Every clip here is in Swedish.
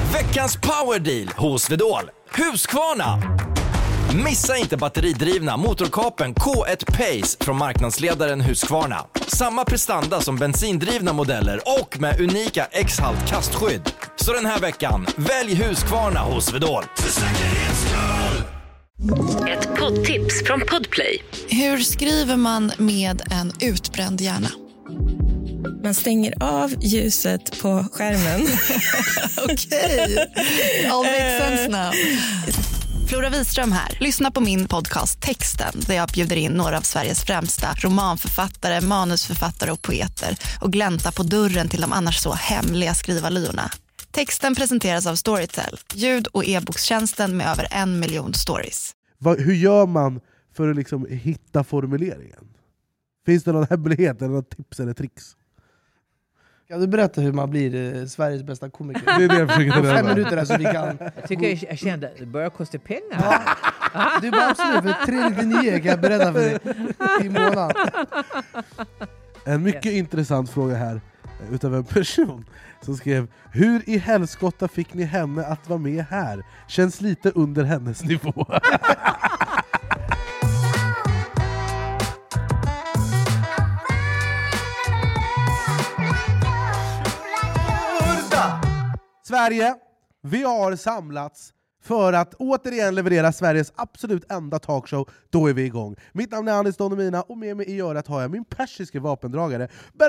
Veckans powerdeal hos Swedol. Husqvarna. Missa inte batteridrivna motorkapen K1 Pace från marknadsledaren Husqvarna. Samma prestanda som bensindrivna modeller och med unika X-halt kastskydd. Så den här veckan, välj Husqvarna hos Swedol. Ett poddtips från Podplay. Hur skriver man med en utbränd hjärna? Man stänger av ljuset på skärmen. Okej, all makes sense now. Flora Wiström här. Lyssna på min podcast Texten där jag bjuder in några av Sveriges främsta romanförfattare, manusförfattare och poeter och glänta på dörren till de annars så hemliga skrivarlyorna. Texten presenteras av Storytel, ljud- och e-bokstjänsten med över 1 miljon stories. Hur gör man för att liksom hitta formuleringen? Finns det någon hemlighet eller något tips eller tricks? Kan du berätta hur man blir Sveriges bästa komiker? Det är det jag försöker ta 5 minuter där så vi kan... Jag tycker jag kände att det börjar kosta pengar. Ja. Du bara absolut, för 399 kan jag berätta för dig i månaden. En mycket intressant fråga här utav en person som skrev: hur i helskotta fick ni henne att vara med här? Känns lite under hennes nivå. Sverige, vi har samlats för att återigen leverera Sveriges absolut enda talkshow. Då är vi igång. Mitt namn är Anis Don Omina och med mig i örat har jag min persiske vapendragare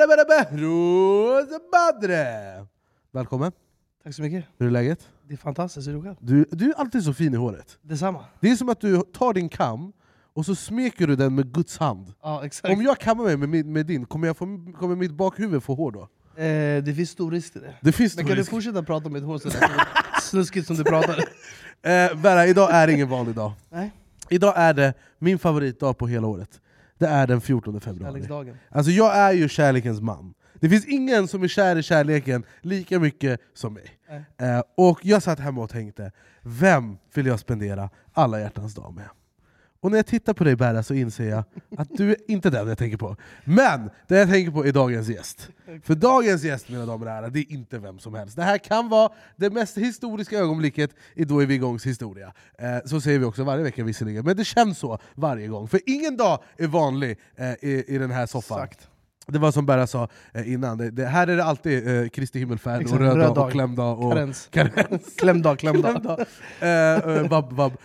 Behrouz Badre. Välkommen. Tack så mycket. Hur är läget? Det är fantastiskt, är du själv? Du är alltid så fin i håret. Detsamma. Det är som att du tar din kam och så smeker du den med Guds hand. Ja, exakt. Om jag kammar mig med din, kommer mitt bakhuvud få hår då? Det finns stor risk till det. Men kan du fortsätta prata om mitt hår sådär snuskigt som du pratade? Berra, idag är ingen vanlig dag. Nej. Idag är det min favoritdag på hela året. Det är den 14 februari. Kärleksdagen. Alltså jag är ju kärlekens man. Det finns ingen som är kär i kärleken lika mycket som mig. Och jag satt hemma och tänkte, vem vill jag spendera alla hjärtans dag med? Och när jag tittar på dig Berra så inser jag att du är inte den jag tänker på. Men det jag tänker på är dagens gäst. För dagens gäst, mina damer och herrar, det är inte vem som helst. Det här kan vara det mest historiska ögonblicket i Då är vi igångs historia. Så säger vi också varje vecka visserligen, men det känns så varje gång. För ingen dag är vanlig i den här soffan. Exakt. Det var som Berra sa innan, här är det alltid Kristi himmelfärd och röd dag och klämdag och karens. Klämdag. Vabb.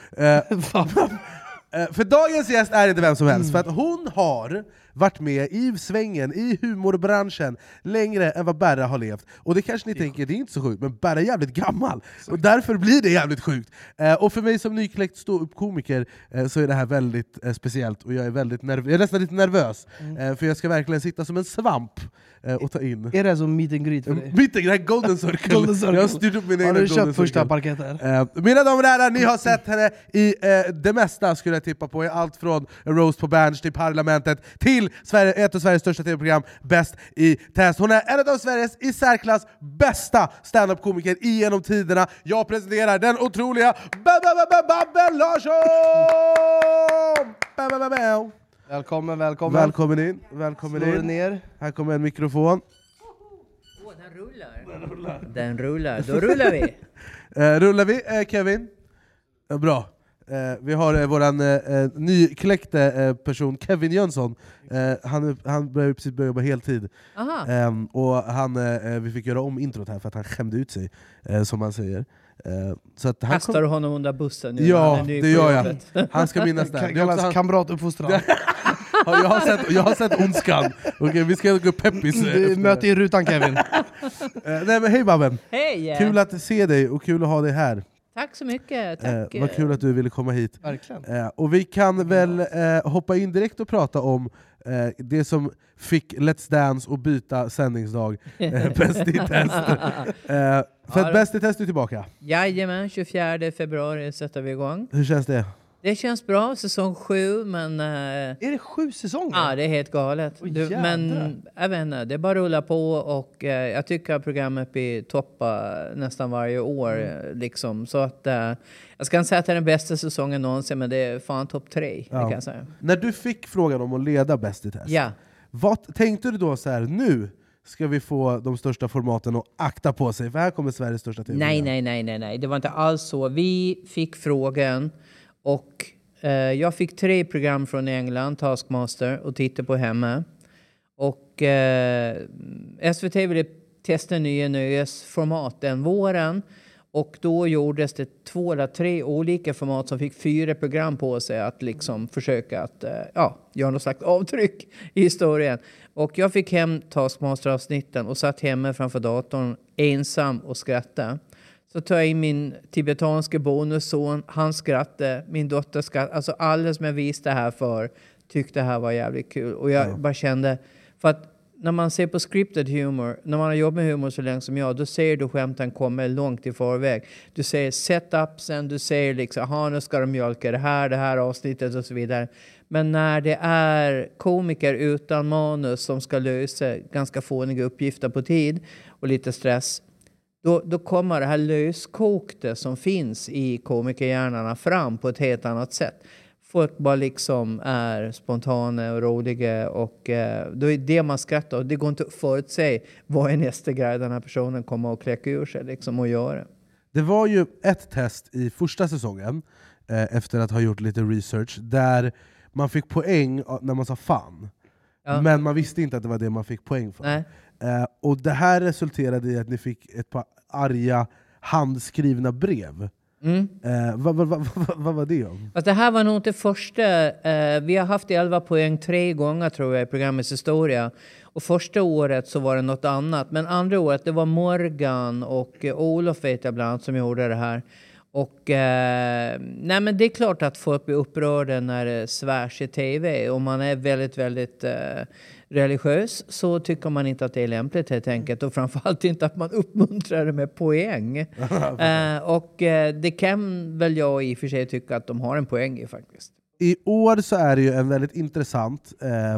För dagens gäst är inte vem som helst, för att hon har varit med i svängen, i humorbranschen längre än vad Berra har levt. Och det kanske ni tänker, det är inte så sjukt, men Berra är jävligt gammal. Och därför blir det jävligt sjukt. Och för mig som nykläckt stå-upp-komiker så är det här väldigt speciellt. Och jag är väldigt jag är nästan lite nervös. För jag ska verkligen sitta som en svamp och ta in. Är det som meet and greet för dig? Meet and greet, Golden Circle. Golden Circle. Jag har styrt upp min egen Har du Golden köpt Circle. första parketten? Mina damer och herrar, ni har sett henne i det mesta skulle jag tippa på. I allt från Roast på Berns till Parlamentet till ett av Sveriges största tv-program, Bäst i test. Hon är en av Sveriges i särklass bästa stand-up-komiker genom tiderna. Jag presenterar den otroliga Babben Larsson! Välkommen in. Slår ner. Här kommer en mikrofon. Den rullar. Då rullar vi. Rullar vi, Kevin? Bra. Vi har våran nykläckte person Kevin Jönsson. Han börjar precis börja jobba heltid. Och vi fick göra om introt här för att han skämde ut sig, som man säger. Så att Kastar du honom under bussen nu? Ja, det gör jag. Han ska minnas det. Det kallas kamratuppfostran. Jag har sett Ondskan. Okej, vi ska gå peppis. Möte i rutan, Kevin. Nej, men hej Babben. Hej! Kul att se dig och kul att ha dig här. Tack så mycket. Tack. Vad kul att du ville komma hit. Verkligen. Och vi kan väl hoppa in direkt och prata om det som fick Let's Dance och byta sändningsdag. Bäst i test. För att Bäst i test är tillbaka. Jajamän, 24 februari sätter vi igång. Hur känns det? Det känns bra, säsong 7, men... Är det 7 säsonger? Ja, det är helt galet. Men jag vet inte, det bara rullar på och jag tycker att programmet blir toppa nästan varje år. Liksom. Så att jag ska inte säga att det är den bästa säsongen någonsin, men det är fan topp 3, det kan jag säga. När du fick frågan om att leda Bäst i test, ja. vad tänkte du då så här, nu ska vi få de största formaten och akta på sig, för här kommer Sveriges största TV. Nej. Det var inte alls så. Vi fick frågan och jag fick 3 program från England, Taskmaster, och tittade på hemma. Och SVT ville testa nya nöjesformat den våren. Och då gjordes det 2 eller 3 olika format som fick 4 program på sig att liksom försöka att göra något slags avtryck i historien. Och jag fick hem Taskmaster-avsnitten och satt hemma framför datorn ensam och skrattade. Så tar jag in min tibetanske bonusson, han skrattade, min dotter skrattade. Alltså alla som jag visste här för tyckte det här var jävligt kul. Och jag bara kände, för att när man ser på scripted humor, när man har jobbat med humor så länge som jag, då ser du skämten kommer långt i förväg. Du ser setupsen, du ser liksom, nu ska de mjölka det här avsnittet och så vidare. Men när det är komiker utan manus som ska lösa ganska fåniga uppgifter på tid och lite stress, då kommer det här löskokte som finns i komikerhjärnorna fram på ett helt annat sätt. Folk bara liksom är spontana och roliga och då är det man skrattar. Och det går inte att förutse vad är nästa grej den här personen kommer att kläcka ur sig liksom och göra. Det var ju ett test i första säsongen efter att ha gjort lite research där man fick poäng när man sa fan. Ja. Men man visste inte att det var det man fick poäng för. Och det här resulterade i att ni fick ett par arga handskrivna brev. Vad var det om? Alltså, det här var nog inte första. Vi har haft 11 poäng 3 gånger tror jag i programmets historia. Och första året så var det något annat. Men andra året det var Morgan och Olof vet jag bland annat som gjorde det här. Och nej men det är klart att folk blir upprörda när det svärs i tv. Om man är väldigt, väldigt religiös så tycker man inte att det är lämpligt helt enkelt. Och framförallt inte att man uppmuntrar det med poäng. Och det kan väl jag i och för sig tycka att de har en poäng i faktiskt. I år så är det ju en väldigt intressant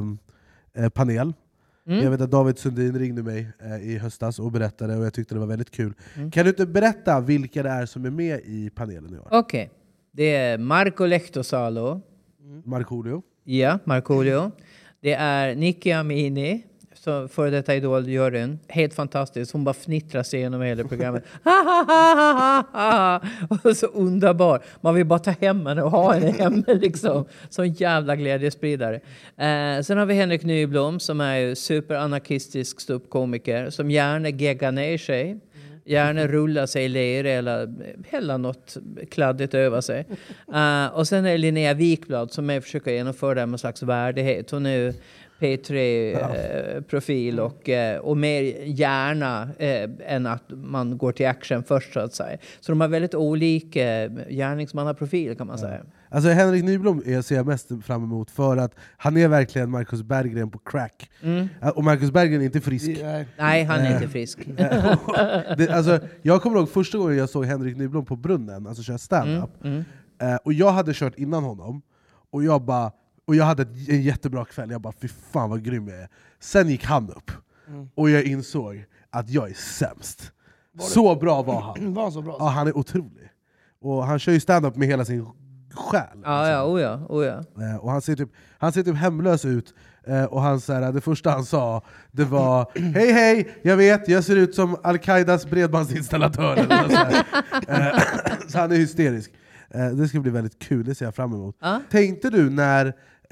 panel. Jag vet att David Sundin ringde mig i höstas och berättade och jag tyckte det var väldigt kul. Kan du inte berätta vilka det är som är med i panelen i år? Okej. Det är Marco Lehtosalo. Markoolio. Ja, Markoolio. Det är Nikki Amini, så för detta Idol-juryn. Helt fantastiskt. Hon bara fnittrar sig genom hela programmet. Och så underbar. Man vill bara ta hem henne och ha henne hemma liksom. Sån jävla glädjespridare. Sen har vi Henrik Nyblom som är ju superanarkistisk ståuppkomiker. Som gärna geggar ner sig. Gärna rulla sig i lera eller hälla något kladdigt över sig. Och sen är det Linnea Wikblad som är försöker genomföra det med en slags värdighet. Hon är ju P3-profil och mer gärna än att man går till action först så att säga. Så de har väldigt olika gärningsmannaprofil kan man säga. Alltså Henrik Nyblom ser jag mest fram emot för att han är verkligen Marcus Berggren på crack. Och Marcus Berggren är inte frisk. Nej, han är inte frisk. Alltså, jag kommer ihåg första gången jag såg Henrik Nyblom på Brunnen, alltså köra stand-up. Och jag hade kört innan honom. Och jag hade en jättebra kväll. Jag bara, fy fan vad grym jag är. Sen gick han upp. Och jag insåg att jag är sämst. Så bra var han. Var så bra? Ja, han är otrolig. Och han kör ju stand-up med hela sin själ. Ja. Och han ser typ hemlös ut. Och han så här, det första han sa det var hej, jag vet, jag ser ut som Al-Qaidas bredbandsinstallatör. Så han är hysterisk. Det ska bli väldigt kul, det ser jag fram emot. Tänkte du när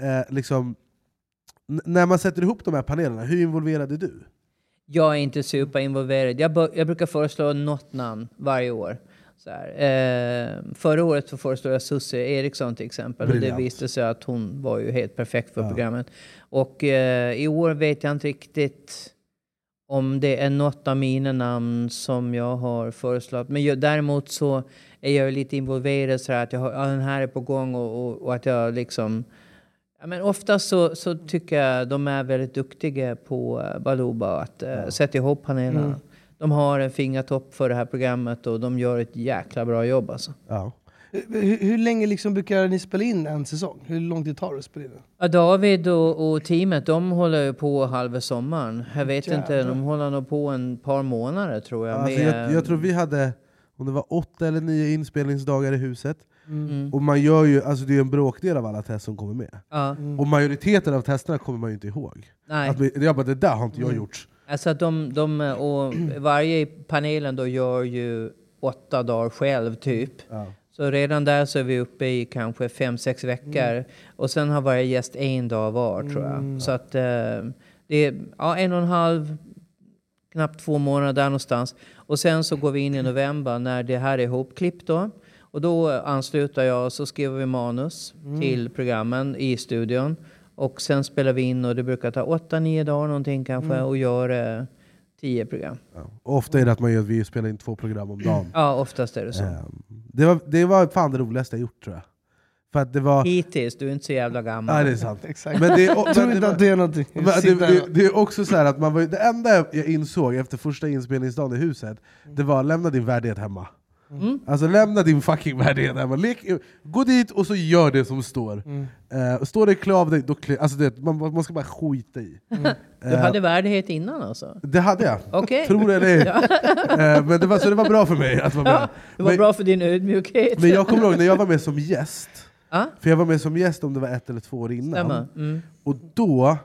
man sätter ihop de här panelerna, hur involverad är du? Jag är inte superinvolverad. Jag brukar föreslå något namn varje år. Så här. Förra året så föreslog jag Susie Eriksson till exempel. Och det visade sig att hon var ju helt perfekt för programmet. Och i år vet jag inte riktigt om det är något av mina namn som jag har föreslagit. Men däremot så är jag lite involverad så här att den här är på gång och att jag liksom... Ja, men ofta så tycker jag de är väldigt duktiga på Baluba att sätta ihop panelerna. De har en fingertopp för det här programmet och de gör ett jäkla bra jobb alltså. Ja. Hur länge liksom brukar ni spela in en säsong? Hur lång tid tar det att spela in? Ja, David och teamet, de håller ju på halva sommaren. Jag vet inte, de håller nog på en par månader tror jag. Alltså, jag tror vi hade, om det var 8 eller 9 inspelningsdagar i huset. Och man gör ju, alltså det är en bråkdel av alla test som kommer med. Och majoriteten av testerna kommer man ju inte ihåg. Nej. Det där har inte jag gjort Alltså att och varje i panelen då gör ju 8 dagar själv typ. Ja. Så redan där så är vi uppe i kanske 5-6 veckor. Och sen har varje gäst 1 dag var tror jag. Så att det är 1,5, knappt 2 månader där någonstans. Och sen så går vi in i november när det här är ihopklippt då. Och då ansluter jag och så skriver vi manus till programmen i studion. Och sen spelar vi in och det brukar ta 8-9 dagar någonting kanske och gör 10 program. Ja. Ofta är det att vi spelar in 2 program om dagen. Ja, oftast är det så. Det var fan det roligaste jag gjort tror jag. För att det var... Hittills, du är inte så jävla gammal. Ja, det är sant. Exakt. Men det jag tror inte att det är någonting. Det är också så här att det enda jag insåg efter första inspelningsdagen i huset, det var lämna din värdighet hemma. Alltså lämna din fucking värdighet hemma. Gå dit och så gör det som står. Står det klä av dig, då alltså man ska bara skita i. Du hade värdighet innan alltså? Det hade jag. Okay. Tror jag det. Men det var bra för mig att vara med. Det var bra för din ödmjukhet. Men jag kommer ihåg när jag var med som gäst. För jag var med som gäst om det var 1 eller 2 år innan. Och då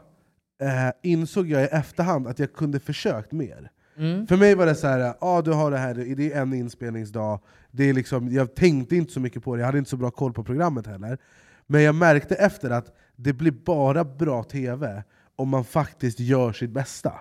insåg jag i efterhand att jag kunde försökt mer. För mig var det så här, du har det här, det är en inspelningsdag. Det är liksom, jag tänkte inte så mycket på det, jag hade inte så bra koll på programmet heller. Men jag märkte efter att det blir bara bra tv om man faktiskt gör sitt bästa.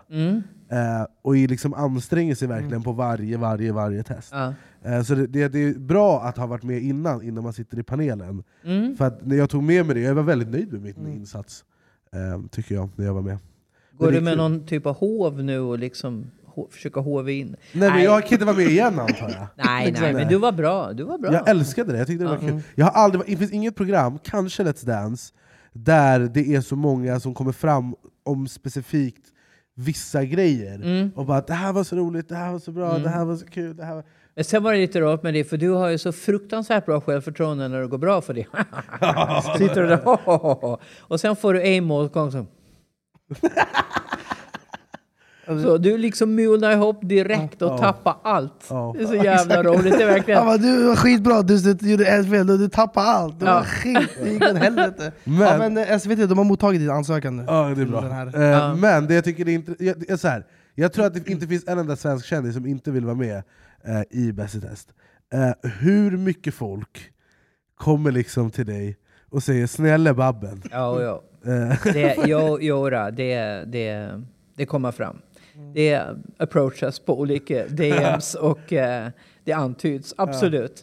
Och liksom anstränger sig verkligen på varje test. Så det är bra att ha varit med innan man sitter i panelen. För att när jag tog med mig det, jag var väldigt nöjd med min insats. Tycker jag, när jag var med. Går du med någon typ av hov nu och liksom försöka hova in? Nej, men jag kan inte vara med igen antar jag. nej, men du var bra. Jag älskade det, jag tyckte det var kul. Det finns inget program, kanske Let's Dance, där det är så många som kommer fram om specifikt vissa grejer. Och bara, det här var så roligt, det här var så bra, det här var så kul. Det här var... Men sen var det lite rart med det, för du har ju så fruktansvärt bra självförtroende när det går bra för dig. Sitter du där, och sen får du en målgång som... Så du liksom mulnar ihop direkt och tappar allt. Det är så jävla roligt, det är verkligen. Du var skitbra, du gjorde ett fel, du tappade allt. Det var skit, det gick åt helvete. Men SVT, de har mottagit din ansökan nu. Ja, det är bra. Men det jag tycker är så här. Jag tror att det inte finns en enda svensk kändis som inte vill vara med i Bäst i test. Hur mycket folk kommer liksom till dig och säger snälla Babben? Ja. Det kommer fram. Det approachas på olika DMs och det antyds, absolut.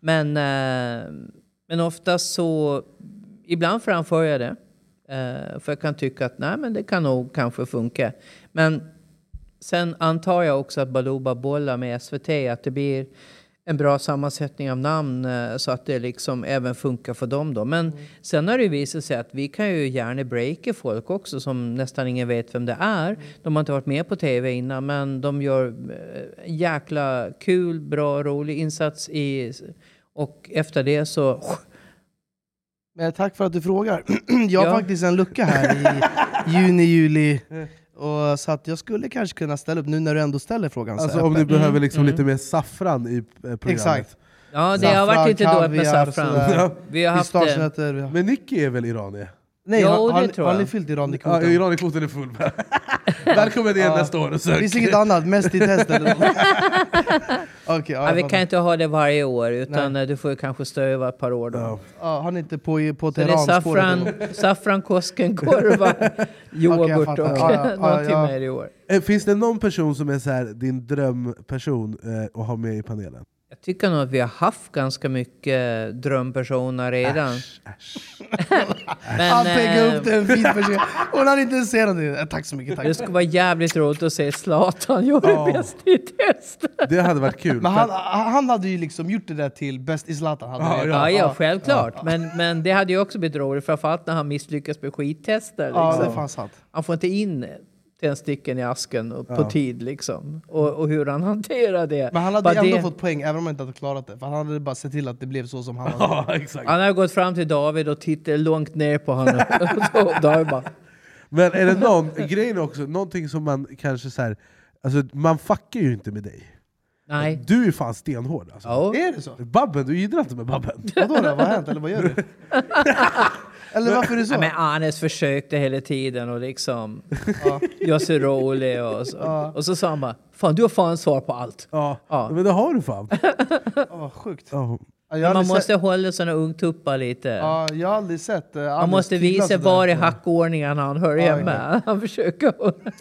Men oftast så, ibland framför jag det. För jag kan tycka att men det kan nog kanske funka. Men sen antar jag också att Baluba bollar med SVT, att det blir en bra sammansättning av namn så att det liksom även funkar för dem då. Men sen har det visat sig att vi kan ju gärna breaka folk också som nästan ingen vet vem det är. De har inte varit med på tv innan, men de gör jäkla kul, bra, rolig insats och efter det så... Men tack för att du frågar. Jag har faktiskt en lucka här i juni, juli. Och så att jag skulle kanske kunna ställa upp nu när du ändå ställer frågan. Alltså om du behöver liksom lite mer saffran i programmet. Exakt. Ja, det har varit lite dåligt med saffran. Vi har haft det. Men Nicky är väl iranier? Nej, har ni fyllt Iran-kvoten? Ja, Iran-kvoten är full. Välkommen igen nästa år och sök. Det finns inget annat, mest i test eller vi kan inte ha det varje år, utan du får kanske stöva ett par år då. Har ni inte på Teheran-spåret? Saffran, Koskenkorva, yoghurt och någonting mer i år. Finns det någon person som är så här, din drömperson att ha med i panelen? Jag tycker nog att vi har haft ganska mycket drömpersoner redan. Han pekar upp en fin person. Hon har inte sett någonting. Tack så mycket. Tack. Det skulle vara jävligt roligt att se Zlatan göra bäst i test. Det hade varit kul. Men han hade ju liksom gjort det där till bäst i Zlatan. Ja, självklart. Men det hade ju också blivit roligt, framförallt när han misslyckas med skittester. Liksom. Ja, det fanns sant. Han får inte in tändsticken i asken på tid liksom. Och hur han hanterar det. Men han hade ändå fått poäng även om han inte hade klarat det. För han hade bara sett till att det blev så som han hade. Exakt. Han har gått fram till David och tittat långt ner på honom. Men är det någon grejen också, någonting som man kanske så här, alltså man fuckar ju inte med dig. Nej. Du är fan stenhård alltså. Ja. Är det så? Babben, du gillar inte med Babben. Vadå då? Vad har hänt? Eller vad gör du? Eller varför är det så? Ja, men Anes försökte hela tiden och liksom jag ser rolig och så. Och så sa han bara, fan du har fan svar på allt. Ja. Men det har du fan. Sjukt. Ja. Man måste hålla såna ungtuppar lite. Ja, jag har aldrig sett man måste visa var i hackordningen han hör hemma. Han försöker.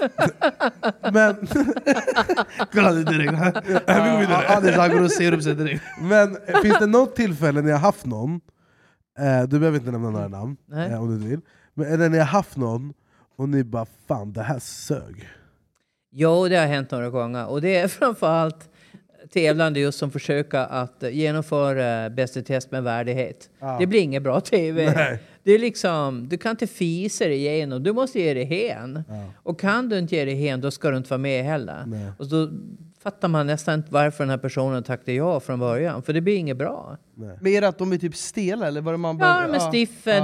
Men kolla det direkt. Vi går vidare. Anders han går och ser upp sig direkt. Men finns det något tillfälle när jag haft någon, du behöver inte nämna några namn om du vill, men är det när jag haft någon och ni bara fan det här sög? Jo, det har hänt några gånger och det är framförallt tävlande just som försöker att genomföra Bäst i test med värdighet. Det blir inget bra tv. Nej. Det är liksom, du kan inte fisa dig igenom, du måste ge dig hen. Och kan du inte ge dig hen, då ska du inte vara med heller. Nej. Och då fattar man nästan inte varför den här personen tackade ja från början. För det blir inget bra. Nej. Men är det att de är typ stela eller vad man Ja, de är stiffa,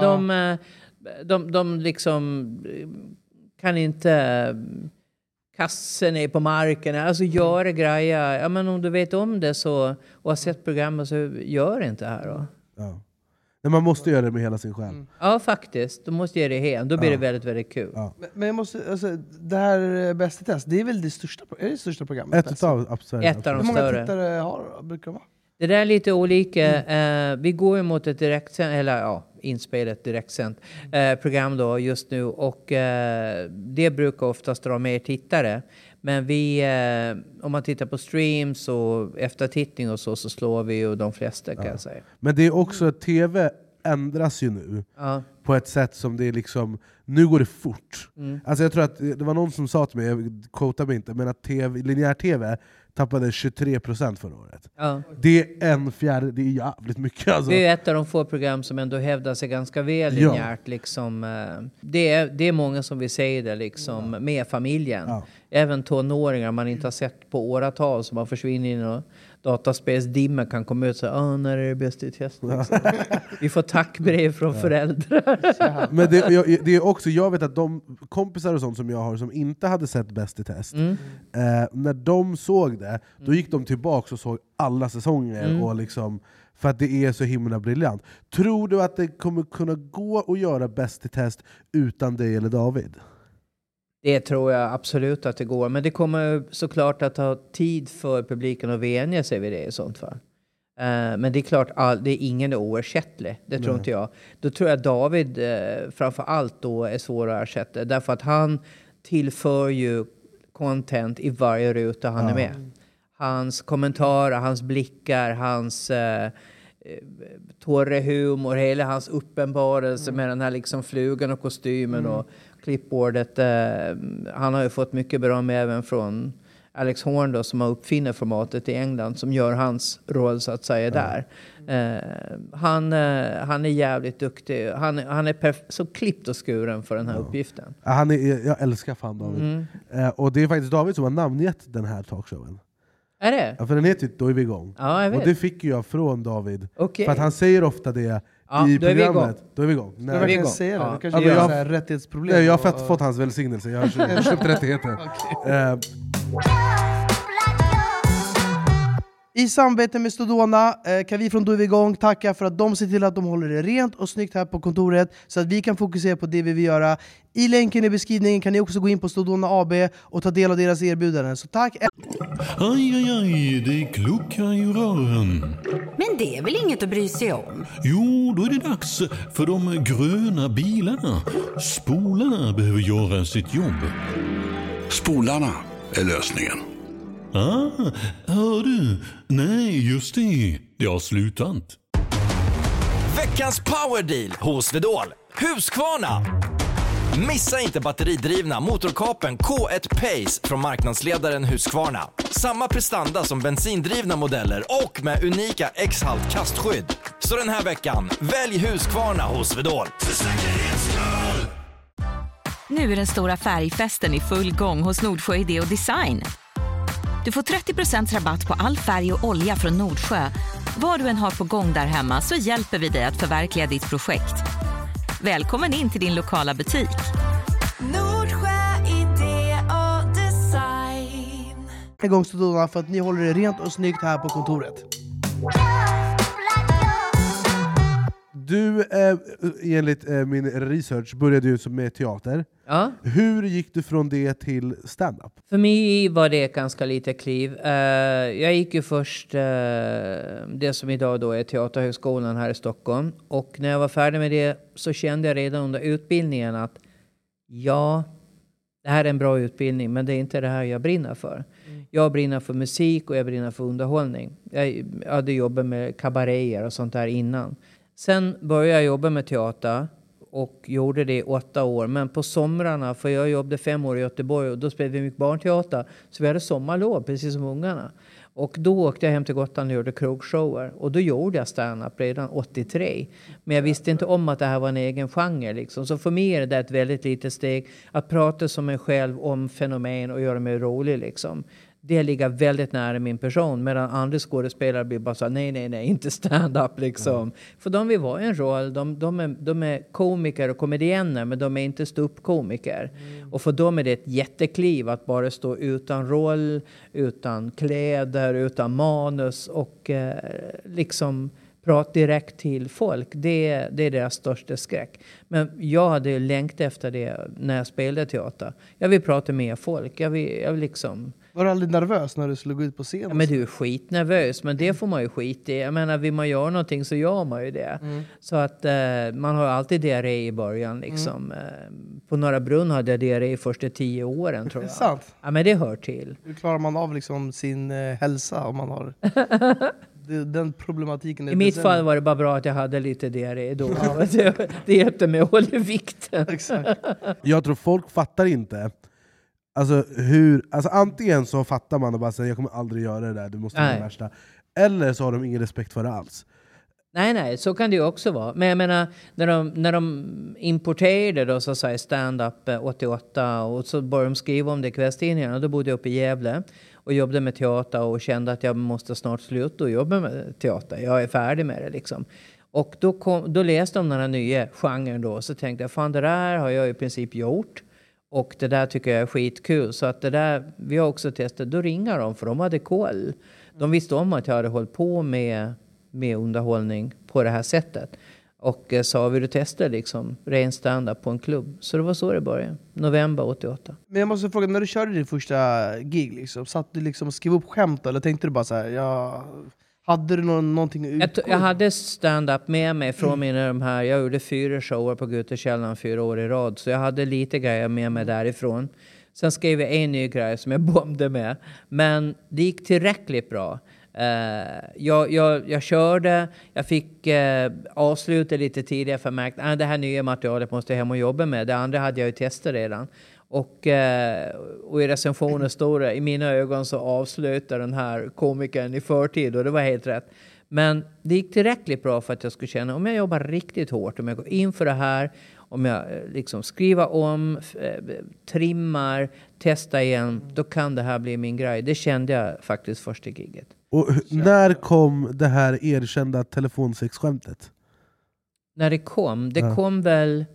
de liksom kan inte kassen är på marken, alltså gör grejer. Ja, men om du vet om det så och har sett programmet så gör inte det här då. Ja. Men man måste göra det med hela sin själ. Ja, faktiskt. Du måste ge det hem. Då blir det väldigt, väldigt kul. Ja. Men jag måste, alltså, det här Bäst i test, det är väl det största, är det största programmet? Ett av de Hur många större. tittare har brukar vara? Det där är lite olika. Vi går emot ett direktsänt, eller inspelat direktsänt program då just nu. Och det brukar oftast dra mer tittare. Men vi, om man tittar på streams och eftertittning och så slår vi ju de flesta kan jag säga. Men det är också att tv ändras ju nu på ett sätt som det är liksom, nu går det fort. Alltså jag tror att det var någon som sa till mig, jag quotar mig inte, men att linjär tv tappade 23% förra året. Det är en fjärde, det är jävligt mycket alltså. Det är ett av de få program som ändå hävdar sig ganska väl linjärt liksom. Det är många som vill säga det liksom med familjen. Även tonåringar man inte har sett på åratal som man försvinner in och dataspelsdimma kan komma ut och säga när är det Bäst i test liksom. Vi får tackbrev från föräldrar. Men det är också, jag vet att de kompisar och sånt som jag har som inte hade sett Bäst i test, när de såg det, då gick de tillbaka och såg alla säsonger och liksom, för att det är så himla briljant. Tror du att det kommer kunna gå att göra Bäst i test utan dig eller David? Det tror jag absolut att det går. Men det kommer såklart att ta tid för publiken att vänja sig vid det i sånt fall. Men det är klart, det är ingen oersättlig. Det tror inte jag. Då tror jag David framför allt då är svår att ersätta. Därför att han tillför ju content i varje ruta han är med. Hans kommentarer, hans blickar, hans torre humor, hela hans uppenbarelse med den här liksom flugan och kostymen och klippbordet. Han har ju fått mycket beröm även från Alex Horn då, som har uppfinner formatet i England, som gör hans roll så att säga där. Han är jävligt duktig. Han är så klippt och skuren för den här uppgiften. Jag älskar fan David. Och det är faktiskt David som har namngett den här talkshowen. Är det? Ja, för den heter Då är vi igång. Ja, jag vet. Och det fick jag från David. Okay. För att han säger ofta det i programmet. Då är vi igång. Ska vi verkligen säga det? Det kanske är så här rättighetsproblem. Nej, jag har fått hans välsignelse. Jag har köpt rättigheter. I samarbete med Stodona kan vi från Då är vi igång tacka för att de ser till att de håller det rent och snyggt här på kontoret så att vi kan fokusera på det vi vill göra. I länken i beskrivningen kan ni också gå in på Stodona AB och ta del av deras erbjudanden. Så tack! Aj, det kluckar i rören. Men det är väl inget att bry sig om? Jo, då är det dags för de gröna bilarna. Spolarna behöver göra sitt jobb. Spolarna är lösningen. Hör du? Nej, just det. Det har slutat. Veckans powerdeal hos Vedol. Husqvarna. Missa inte batteridrivna motorkapen K1 Pace från marknadsledaren Husqvarna. Samma prestanda som bensindrivna modeller och med unika X-halt kastskydd. Så den här veckan, välj Husqvarna hos Vedol. Nu är den stora färgfesten i full gång hos Nordsjö Idé och Design. Du får 30% rabatt på all färg och olja från Nordsjö. Vad du än har på gång där hemma så hjälper vi dig att förverkliga ditt projekt. Välkommen in till din lokala butik. Nordsjö Idé och Design. En gång Stodona för att ni håller det rent och snyggt här på kontoret. Du, enligt min research, började ju med teater. Ja. Hur gick du från det till stand-up? För mig var det ett ganska litet kliv. Jag gick ju först det som idag då är Teaterhögskolan här i Stockholm. Och när jag var färdig med det så kände jag redan under utbildningen att ja, det här är en bra utbildning, men det är inte det här jag brinner för. Jag brinner för musik och jag brinner för underhållning. Jag hade jobbat med kabaréer och sånt där innan. Sen började jag jobba med teater och gjorde det i 8 år. Men på somrarna, för jag jobbade 5 år i Göteborg och då spelade vi mycket barnteater. Så vi hade sommarlov, precis som ungarna. Och då åkte jag hem till Gotland och gjorde krogshower. Och då gjorde jag stand-up redan 83. Men jag visste inte om att det här var en egen genre. Liksom. Så för mig är det ett väldigt litet steg att prata som mig själv om fenomen och göra mig rolig. Liksom. Det ligger väldigt nära min person. Medan andra skådespelare blir bara så nej, inte stand-up liksom. För de vill vara en roll. De är komiker och komedienner, men de är inte ståuppkomiker. Och för dem är det ett jättekliv att bara stå utan roll, utan kläder, utan manus och liksom prata direkt till folk. Det är deras största skräck. Men jag hade längtat efter det när jag spelade teater. Jag vill prata med folk. Jag vill liksom... Var du aldrig nervös när du skulle gå ut på scenen? Ja, men du är skitnervös, men det får man ju skit i. Jag menar, vill man göra någonting så gör man ju det. Så att man har alltid diarré i början liksom. På Norra Brunn hade jag diarré första 10 åren tror jag. Det är sant? Ja, men det hör till. Hur klarar man av liksom sin hälsa om man har... Den problematiken. I mitt fall var det bara bra att jag hade lite diarré då. Det hjälpte mig att hålla vikten. Exakt. Jag tror folk fattar inte. Alltså antingen så fattar man och bara säger jag kommer aldrig göra det där, du måste vara det värsta. Eller så har de ingen respekt för det alls. Nej, så kan det ju också vara. Men jag menar, när de importerade då, så att säga, stand-up 88 och så började de skriva om det i kvällstidningarna. Då bodde jag uppe i Gävle och jobbade med teater och kände att jag måste snart sluta och jobba med teater. Jag är färdig med det liksom. Och då läste de den här nya genren då, så tänkte jag, fan det där har jag i princip gjort. Och det där tycker jag är skitkul. Så att det där, vi har också testat, då ringer de för de hade koll. De visste om att jag hade hållit på med underhållning på det här sättet. Och sa, vill du testa liksom ren stand-up på en klubb? Så det var så det började. November 88. Men jag måste fråga, när du körde din första gig, liksom, satt du liksom och skrev upp skämt eller tänkte du bara så här, hade du någonting? Jag hade stand-up med mig från mina de här. Jag gjorde 4 shower på Gutekällan 4 år i rad. Så jag hade lite grejer med mig därifrån. Sen skrev jag en ny grej som jag bombade med. Men det gick tillräckligt bra. Jag körde. Jag fick avsluta lite tidigare för jag märkte att det här nya materialet måste jag hem och jobba med. Det andra hade jag ju testat redan. Och i recensionen står det, i mina ögon så avslutar den här komikern i förtid och det var helt rätt. Men det gick tillräckligt bra för att jag skulle känna, om jag jobbar riktigt hårt, om jag går in för det här, om jag liksom skriver om, trimmar, testar igen, då kan det här bli min grej. Det kände jag faktiskt första giget. Och när kom det här erkända telefonsexskämtet? När det kom väl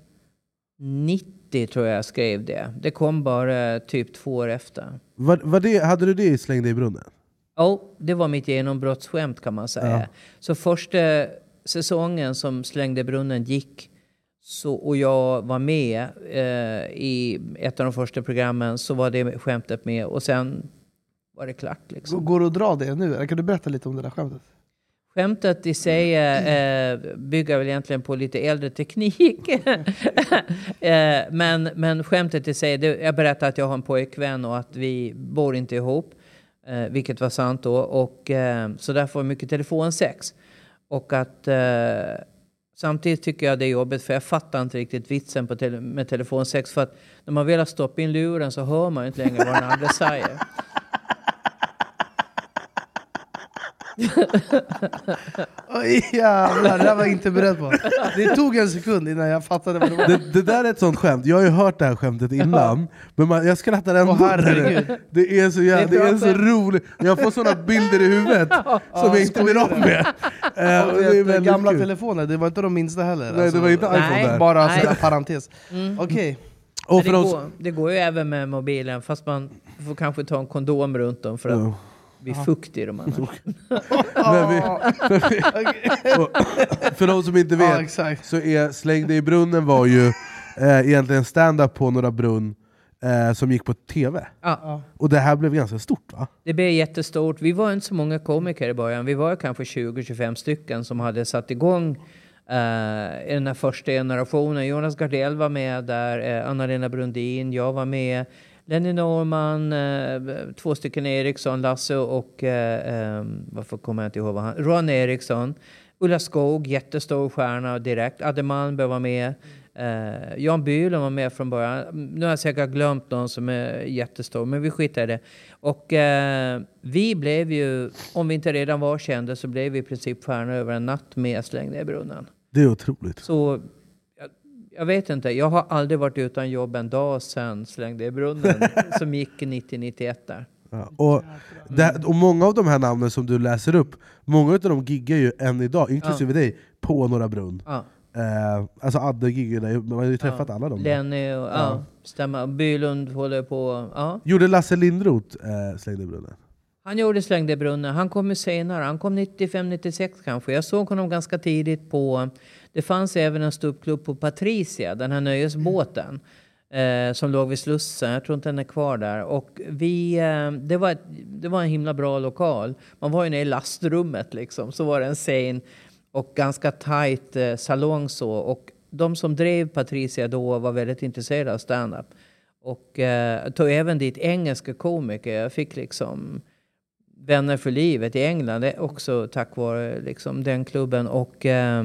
90 tror jag skrev det. Det kom bara typ 2 år efter. Hade du det slängde i brunnen? Ja, det var mitt genombrottsskämt kan man säga. Ja. Så första säsongen som Slängde brunnen gick och jag var med i ett av de första programmen, så var det skämtet med och sen var det klart. Liksom. Går det att dra det nu? Kan du berätta lite om det där skämtet? Skämtet i sig bygger väl egentligen på lite äldre teknik. men skämtet i sig, jag berättar att jag har en pojkvän och att vi bor inte ihop. Vilket var sant då. Och, så därför var mycket telefonsex. Och att samtidigt tycker jag det är jobbigt, för jag fattar inte riktigt vitsen med telefonsex. För att när man vill ha stopp in luren så hör man inte längre vad den andra säger. Oj, jävlar, det där var jag inte beredd på. Det tog en sekund innan jag fattade vad det var. Det där är ett sånt skämt. Jag har ju hört det här skämtet innan, men jag skrattar ändå. Det är så roligt. Jag får såna bilder i huvudet som jag inte blir av med. Det gamla telefoner, det var inte de minsta heller. Nej, det var inte iPhone där. Bara sådär parentes. Okej. Det går ju även med mobilen, fast man får kanske ta en kondom runt dem för att blir fukt i dem annars. För de som inte vet så är Släng dig i brunnen var ju egentligen stand-up på Norra Brunn som gick på tv. Ja. Och det här blev ganska stort, va? Det blev jättestort. Vi var inte så många komiker i början. Vi var kanske 20-25 stycken som hade satt igång i den här första generationen. Jonas Gardell var med där, Anna-Lena Brundin, jag var med, Lenny Norman, 2 stycken Eriksson, Lasse och varför kommer jag inte ihåg vad han... Ron Eriksson, Ulla Skog, jättestor stjärna direkt, Adde Malmberg var med, Jan Bühlen var med från början. Nu har jag säkert glömt någon som är jättestor, men vi skiter i det. Och vi blev ju, om vi inte redan var kända, så blev vi i princip stjärna över en natt med Släng dig i brunnen. Det är otroligt. Så jag vet inte, jag har aldrig varit utan jobb en dag sedan Släng dig i brunnen som gick 90-91 där. Ja, och många av de här namnen som du läser upp, många av dem giggar ju än idag, inklusive dig, på Norra Brunn. Ja. Alltså Adde giggar där, man har ju träffat alla dem. Lenny och stämmer. Bylund håller på. Ja. Gjorde Lasse Lindroth Släng dig i brunnen? Han gjorde Släng dig i brunnen. Han kom senare. Han kom 95-96 kanske. Jag såg honom ganska tidigt på... Det fanns även en ståuppklubb på Patricia, den här nöjesbåten. Som låg vid Slussen. Jag tror inte den är kvar där. Och det var en himla bra lokal. Man var ju nere i lastrummet liksom. Så var det en scen och ganska tajt salong så. Och de som drev Patricia då var väldigt intresserade av stand-up. Och tog även dit engelska komiker. Jag fick liksom vänner för livet i England. Också tack vare liksom den klubben. Och...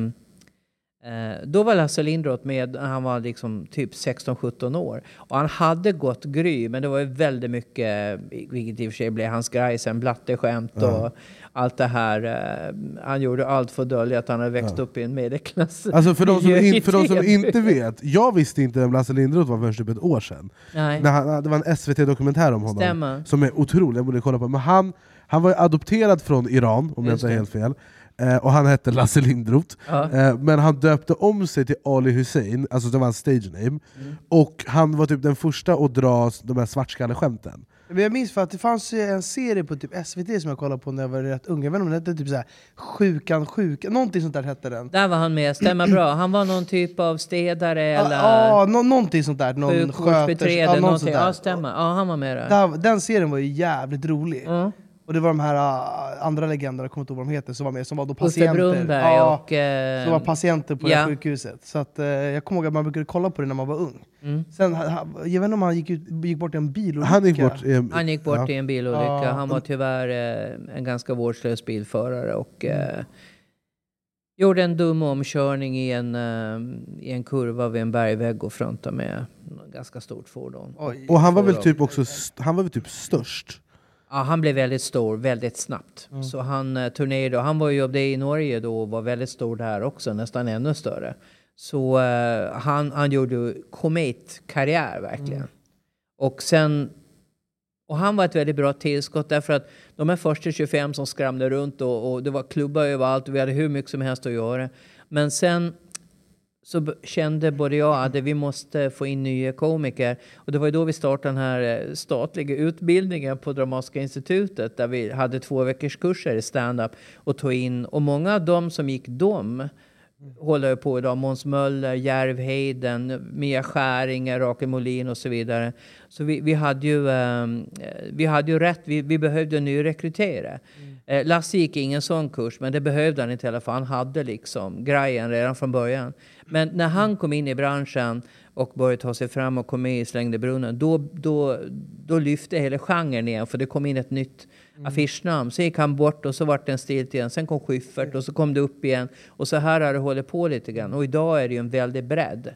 då var Lasse Lindroth med, han var liksom typ 16-17 år. Och han hade gått Gry, men det var ju väldigt mycket, vilket i och för sig blev hans grej sen, blatteskämt och allt det här. Han gjorde allt för att dölja att han hade växt upp i en medelklass. Alltså för de som inte vet, jag visste inte vem Lasse Lindroth var förrän typ ett år sedan. Nej. Det var en SVT-dokumentär om honom. Stämmer. Som är otrolig, jag borde kolla på. Men han var ju adopterad från Iran, om jag inte är helt fel. Och han hette Lasse Lindroth. Men han döpte om sig till Ali Hussein, alltså det var hans stage name. Och han var typ den första att dra de här svartskalleskämten. Men jag minns för att det fanns en serie på typ SVT som jag kollade på när jag var rätt ung. Jag vet inte om det hette typ såhär Sjukan, någonting sånt där hette den. Där var han med, stämmer bra. Han var någon typ av städare eller... Ja, någonting sånt där. Någon sköterska, någonting. Ja, stämmer. Ja, han var med där. Den serien var ju jävligt rolig. Och det var de här andra legenderna, jag kommer inte ihåg vad de heter, som var med, som var då patienter. Och, som var patienter på det sjukhuset. Så att, jag kommer ihåg att man brukade kolla på det när man var ung. Sen, jag vet inte om han gick bort i en bilolycka. Han gick bort i en bilolycka. Han var tyvärr en ganska vårdslös bilförare och gjorde en dum omkörning i en kurva vid en bergvägg och frontade med en ganska stort fordon. Och han var väl typ också störst? Ja, han blev väldigt stor väldigt snabbt. Så han turnerade, och han var ju det i Norge då och var väldigt stor där också, nästan ännu större. Så han gjorde kometkarriär verkligen. Och han var ett väldigt bra tillskott därför att de här första 25 som skramlade runt och det var klubbar överallt och vi hade hur mycket som helst att göra. Men sen så kände både jag att vi måste få in nya komiker. Och det var ju då vi startade den här statliga utbildningen på Dramatiska institutet. Där vi hade 2 veckors kurser i stand-up. Och tog in, och många av dem som gick håller på idag. Måns Möller, Järv Heiden, Mia Skäringer, Rakel Molin och så vidare. Så vi hade ju rätt. Vi behövde nyrekrytera. Lasse gick ingen sån kurs, men det behövde han inte i alla fall. Han hade liksom grejen redan från början. Men när han kom in i branschen och började ta sig fram och kom med i Släng dig i brunnen, då lyfte hela genren igen, för det kom in ett nytt affischnamn. Så gick han bort och så var det en stilt igen. Sen kom Schyffert och så kom det upp igen. Och så här har det hållit på lite grann. Och idag är det ju en väldig bredd.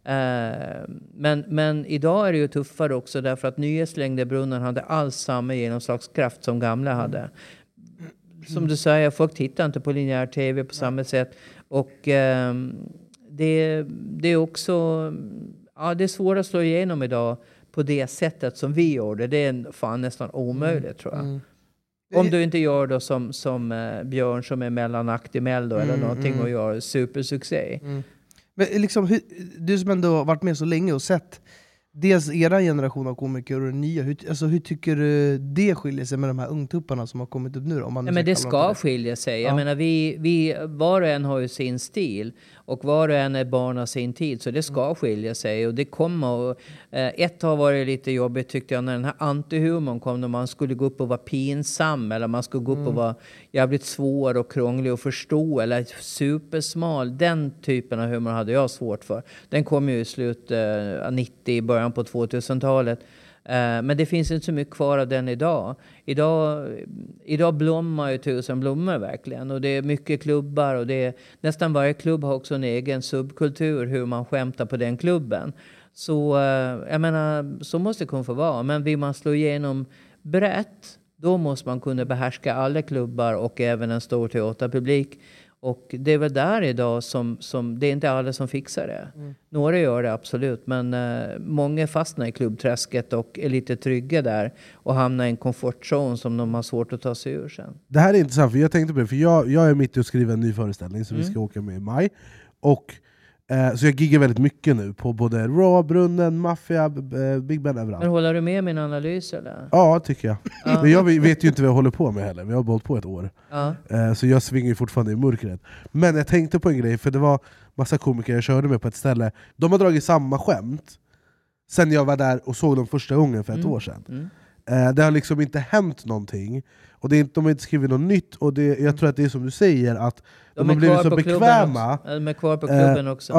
Men idag är det ju tuffare också, därför att nya Släng dig i brunnen hade alls samma genomslagskraft som gamla hade. Som du säger, folk tittar inte på linjär tv på samma sätt. Och det är också... Ja, det är svårt att slå igenom idag på det sättet som vi gjorde. Det är fan nästan omöjligt, tror jag. Om du inte gör det som Björn som är mellanakt i Mello eller någonting och gör supersuccé. Men liksom, du som ändå varit med så länge och sett dels era generation av komiker och den nya, hur tycker du det skiljer sig med de här ungtupparna som har kommit upp nu? Om man men det ska skilja sig. Jag menar, vi var och en har ju sin stil och var och en är barn av sin tid, så det ska skilja sig och det kommer. Ett har varit lite jobbigt tyckte jag när den här antihumorn kom, när man skulle gå upp och vara pinsam eller man skulle gå upp och vara jävligt svår och krånglig att förstå eller supersmal. Den typen av humor hade jag svårt för. Den kom ju i slutet 90, början på 2000-talet. Men det finns inte så mycket kvar av den idag. Idag blommar ju 1000 blommor verkligen. Och det är mycket klubbar och det är, nästan varje klubb har också en egen subkultur hur man skämtar på den klubben. Så jag menar, så måste det kunna få vara. Men vill man slå igenom brett, då måste man kunna behärska alla klubbar och även en stor teaterpublik. Och det är väl där idag som det är inte alla som fixar det. Några gör det absolut, men många fastnar i klubbträsket och är lite trygga där och hamnar i en komfortzon som de har svårt att ta sig ur sen. Det här är intressant, för jag tänkte på det, för jag är mitt i att skriva en ny föreställning som vi ska åka med i maj. Och så jag giggar väldigt mycket nu på både Raw, Brunnen, Mafia, Big Ben, överallt. Men håller du med min analys eller? Ja, tycker jag. Men jag vet ju inte vad jag håller på med heller. Vi har hållit på ett år. Så jag svingar ju fortfarande i mörkret. Men jag tänkte på en grej, för det var massa komiker jag körde med på ett ställe. De har dragit samma skämt sen jag var där och såg dem första gången för ett år sedan. Det har liksom inte hänt någonting. Och de har inte skrivit något nytt. Och jag tror att det är som du säger, att de har blivit så bekväma. De är kvar på klubben också.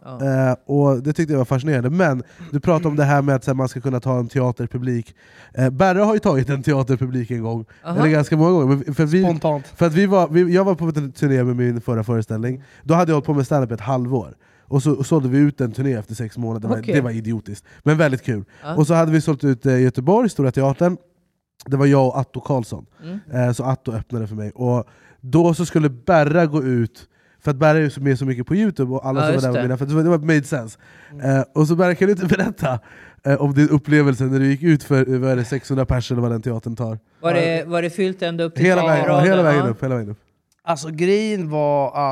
Och det tyckte jag var fascinerande. Men du pratar om det här med att man ska kunna ta en teaterpublik. Berre har ju tagit en teaterpublik en gång. Eller ganska många gånger. Spontant. För att jag var på en turné med min förra föreställning. Då hade jag hållit på med stand-up ett halvår. Och så sålde vi ut en turné efter 6 månader. Det var idiotiskt. Men väldigt kul. Och så hade vi sålt ut Göteborg, Stora Teatern. Det var jag och Atto Karlsson. Så Atto öppnade för mig. Och då så skulle Berra gå ut, för att Berra är ju med så mycket på YouTube och alla som var där med mina, för det var made sense. Och så Berra, kan du inte berätta om din upplevelse när du gick ut för 600 personer vad den teatern tar? Var det fyllt ända upp till hela vägen upp. Alltså grejen är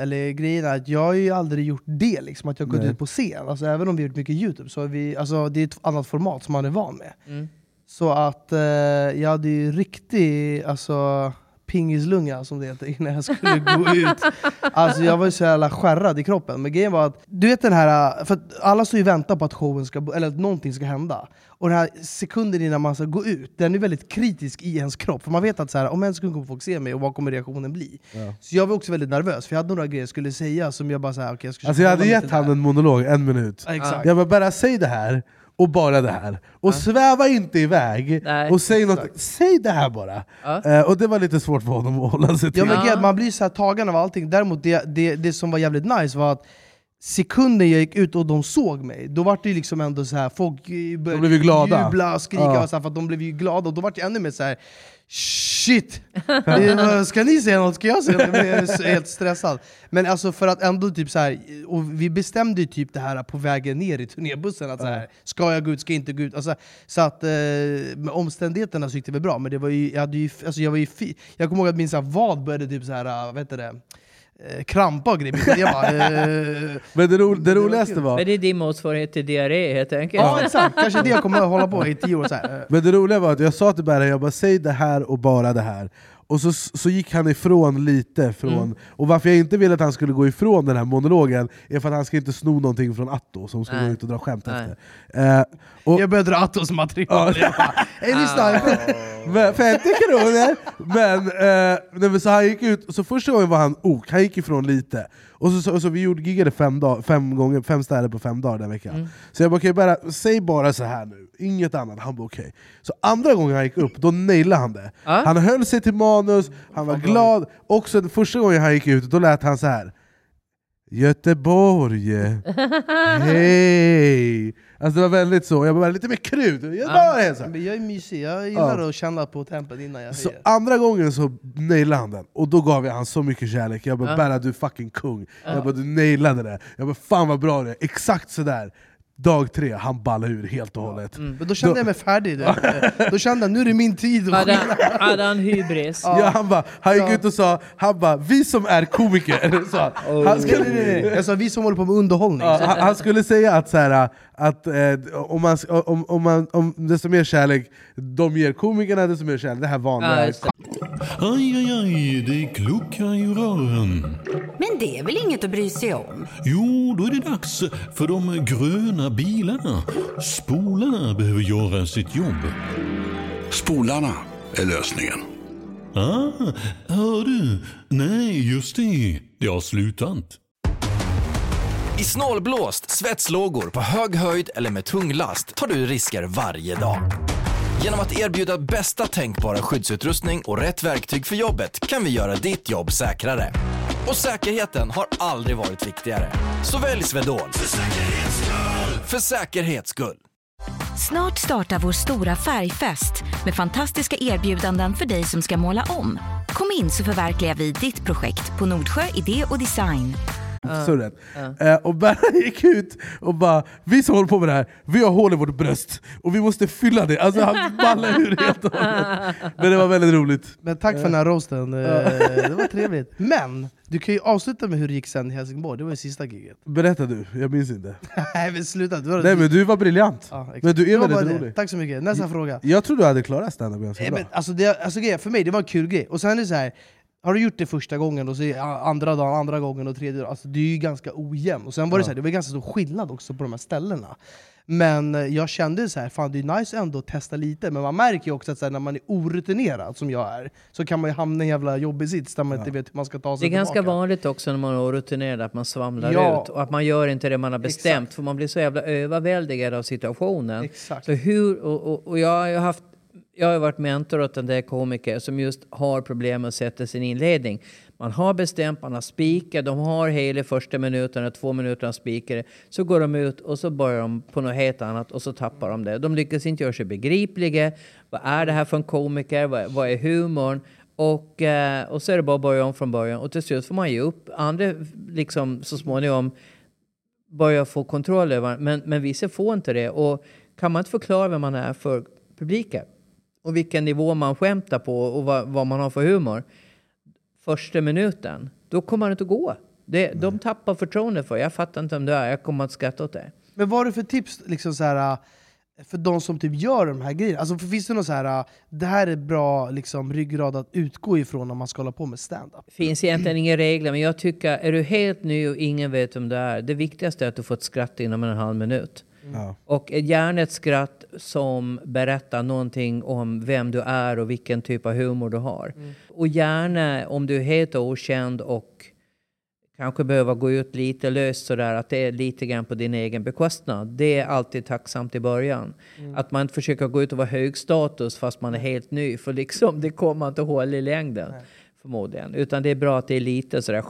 att jag har ju aldrig gjort det, liksom, att jag gått ut på scen. Alltså, även om vi har gjort mycket YouTube så är det är ett annat format som man är van med. Så att jag hade ju riktig pingislunga som det heter innan jag skulle gå ut. Alltså jag var ju så jävla skärrad i kroppen. Men grejen var att, du vet den här, för att alla står ju och väntar på att showen eller att någonting ska hända. Och den här sekunden innan man ska gå ut, den är väldigt kritisk i ens kropp. För man vet att så här, om en sekund kommer folk se mig och vad kommer reaktionen bli? Så jag var också väldigt nervös, för jag hade några grejer jag skulle säga som jag bara så här, okay, jag hade gett han en monolog, 1 minut. Exakt. Jag bara säg det här. Och bara det här. Och sväva inte iväg. Och säg något. Säg det här bara. Och det var lite svårt för honom att hålla sig till. Man blir så här tagen av allting. Däremot det som var jävligt nice var att sekunden jag gick ut och de såg mig, då var det ju liksom ändå så här, folk började jubla och skrika och så här, för att de blev ju glada. Och då var det ännu mer så här: shit! Ska ni säga något? Ska jag säga något? Jag är helt stressad. Men alltså för att ändå typ så här, och vi bestämde ju typ det här på vägen ner i turnébussen, att så här, ska jag gå ut, ska jag inte gå ut? Alltså, så att med omständigheterna så gick det väl bra, men det var ju, jag kommer ihåg att min så här, vad började typ så här, vet du det, krampa och grejer. Men det roligaste var... Men det är din motsvarighet till diarré helt enkelt. Ja, exakt. Kanske det jag kommer att hålla på i 10 år. Så här. Men det roliga var att jag sa till Berra, jag bara säg det här och bara det här. Och så gick han ifrån lite från... Och varför jag inte ville att han skulle gå ifrån den här monologen är för att han ska inte sno någonting från Atto som ska gå ut och dra skämt efter. Jag började dra Attos material. Men 50 kronor. Men så han gick ut, så första gången var han han gick ifrån lite. Och så vi giggade 5 städer på 5 dagar den veckan. Så jag bara, säg bara så här nu, inget annat. Han bara okej. Så andra gången han gick upp, då nailade han det. Han höll sig till manus, han var glad. Också första gången han gick ut, då lät han så här: Göteborg, hej. Alltså det var väldigt så, jag var lite mer krut. Men jag är mysig, jag gillar att känna på tempet innan jag så höjer. andra gången så nailade han den. Och då gav jag han så mycket kärlek. Jag bara, Berra, du är fucking kung. Jag bara, du nailade det. Jag bara, fan vad bra det är. Exakt sådär. Dag 3, han ballade ur helt och hållet. Men då kände jag mig färdig. Då kände jag, nu är det min tid. Hade han hybris? Ja, han gick ut och sa, vi som är komiker. Så, han skulle, jag sa, vi som håller på med underhållning. Han skulle säga att, så här, att om det som är kärlek, de ger komikerna det som är kärlek. Det här vanliga. Aj, det kluckar i rören. Men det är väl inget att bry sig om? Jo, då är det dags för de gröna bilarna. Spolarna behöver göra sitt jobb. Spolarna är lösningen. Hör du? Nej, just det. Det har slutat. I snålblåst, svetslågor, på hög höjd eller med tung last tar du risker varje dag. Genom att erbjuda bästa tänkbara skyddsutrustning och rätt verktyg för jobbet kan vi göra ditt jobb säkrare. Och säkerheten har aldrig varit viktigare. Så välj Swedol. För säkerhets skull. Snart startar vår stora färgfest med fantastiska erbjudanden för dig som ska måla om. Kom in så förverkligar vi ditt projekt på Nordsjö Idé och Design. Och Berra gick ut och bara, vi som håller på med det här, vi har hål i vårt bröst och vi måste fylla det. Alltså han ballade ur helt och hållet. Men det var väldigt roligt. Men tack för den här roasten, det var trevligt. Men du kan ju avsluta med hur det gick sen i Helsingborg. Det var ju sista giget. Berätta du, jag minns inte. Nej men sluta. Nej men du var briljant. Men du är väldigt rolig. Tack så mycket, nästa fråga. Jag tror du hade klarat stand-up ganska bra. Men, alltså, för mig det var en kul grej. Och sen är det så här. Har du gjort det första gången och så andra gången och tredje, alltså det är ju ganska ojämnt. Och sen var det så här, det var ganska stor skillnad också på de här ställena. Men jag kände så här, fan det är nice ändå att testa lite. Men man märker ju också att så här, när man är orutinerad som jag är, så kan man ju hamna i en jävla jobbig sits där man inte vet hur man ska ta sig tillbaka. Det är ganska vanligt också när man är orutinerad att man svamlar ut. Och att man gör inte det man har bestämt. Exakt. För man blir så jävla överväldigad av situationen. Exakt. Så och jag har varit mentor åt en del komiker som just har problem att sätta sin inledning. Man har bestämt, man har spikat, de har hela första minuten, 2 minuter spikare. Så går de ut och så börjar de på något helt annat och så tappar de det. De lyckas inte göra sig begripliga. Vad är det här för en komiker? Vad är humorn? Och så är det bara att börja om från början. Och till slut får man ge upp. Andra liksom så småningom börjar få kontroll över. Men vissa får inte det. Och kan man inte förklara vem man är för publiken? Och vilken nivå man skämtar på och vad man har för humor. Första minuten, då kommer man inte att gå. De tappar förtroende för. Jag fattar inte om det är. Jag kommer att skratta åt det. Men vad är det för tips liksom så här, för de som typ gör de här grejerna? Alltså, finns det något så här, det här är bra liksom, ryggrad att utgå ifrån när man ska hålla på med stand-up? Det finns egentligen inga regler, men jag tycker, är du helt ny och ingen vet om det är, det viktigaste är att du får ett skratt inom en halv minut. Ja. Och gärna ett skratt som berättar någonting om vem du är och vilken typ av humor du har. Och gärna om du är helt okänd och kanske behöver gå ut lite löst sådär, att det är lite grann på din egen bekostnad. Det är alltid tacksamt i början. Att man inte försöker gå ut och vara hög status fast man är helt ny, för liksom det kommer inte hålla i längden. Förmodligen. Utan det är bra att det är lite sådär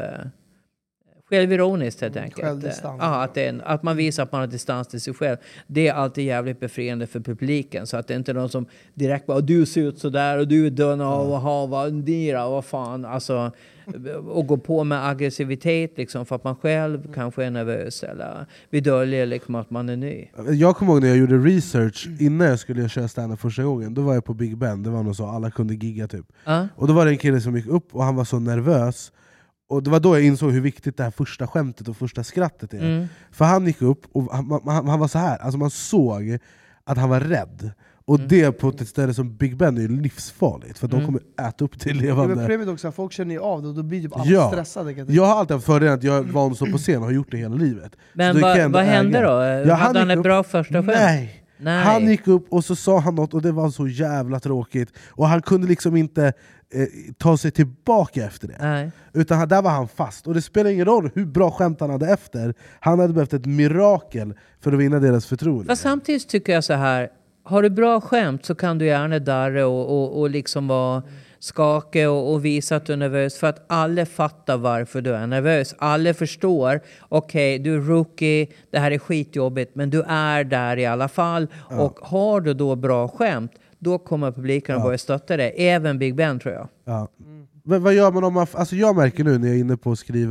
självironiskt helt enkelt. Att man visar att man har distans till sig själv. Det är alltid jävligt befriande för publiken. Så att det inte är någon som direkt bara, du ser ut sådär och du är dön av och vad fan. Alltså, och gå på med aggressivitet liksom, för att man själv kanske är nervös eller vi döljer liksom att man är ny. Jag kommer ihåg när jag gjorde research innan jag skulle köra stand-up första gången. Då var jag på Big Ben, det var något så alla kunde gigga typ. Och då var det en kille som gick upp och han var så nervös. Och det var då jag insåg hur viktigt det här första skämtet och första skrattet är. För han gick upp och han var så här. Alltså man såg att han var rädd. Och det på ett ställe som Big Ben är ju livsfarligt. För de kommer äta upp till levande. Men problemet också, folk känner ju av det och då blir typ alla stressade. Jag har alltid haft fördelen att jag är van att stå på scen och har gjort det hela livet. Men vad hände då? Hade han ett bra första skämt? Nej. Han gick upp och så sa han något och det var så jävla tråkigt. Och han kunde liksom inte ta sig tillbaka efter det. Nej. Utan där var han fast. Och det spelar ingen roll hur bra skämt han hade efter. Han hade behövt ett mirakel för att vinna deras förtroende. Fast samtidigt tycker jag så här, har du bra skämt så kan du gärna darra och liksom vara skaka och visa att du är nervös. För att alla fattar varför du är nervös. Alla förstår, okej, du är rookie, det här är skitjobbigt, men du är där i alla fall. Ja. Och har du då bra skämt, då kommer publiken att börja stötta dig. Även Big Ben tror jag. Ja. Men vad gör man om man... Alltså jag märker nu när jag är inne på att skriva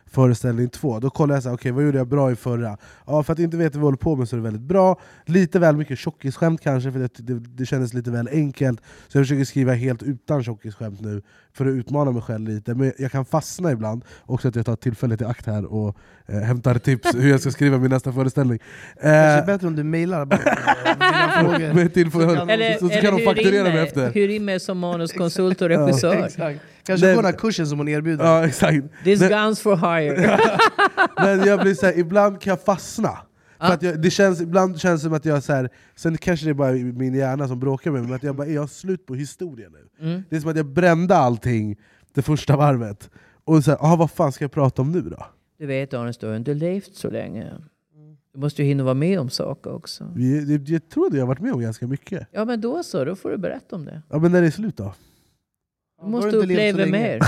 föreställning 2. Då kollar jag så här, okej, vad gjorde jag bra i förra? Ja, för att inte veta vad vi håller på med så är det väldigt bra. Lite väl mycket tjockisskämt kanske, för det kändes lite väl enkelt. Så jag försöker skriva helt utan tjockisskämt nu, för att utmana mig själv lite. Men jag kan fastna ibland, också att jag tar tillfället i akt här och hämtar tips hur jag ska skriva min nästa föreställning. Det är bättre om du mejlar bara dina frågor. Så kan de fakturera mig efter. Hur rimmar som manuskonsult och regissör? Exakt. Kanske på den här kursen som hon erbjuder. Ja, exakt. This guns for hire. Men jag blir så här, ibland kan jag fastna. För att ibland känns det som att jag så här, sen kanske det är bara min hjärna som bråkar med mig, men att jag har slut på historien nu. Det är som att jag brände allting det första varvet. Och så här, vad fan ska jag prata om nu då? Du vet, Arnes, du har inte levt så länge. Du måste ju hinna vara med om saker också. Jag tror att jag har varit med om ganska mycket. Ja, men då får du berätta om det. Ja, men när det är slut då? Du måste uppleva mer.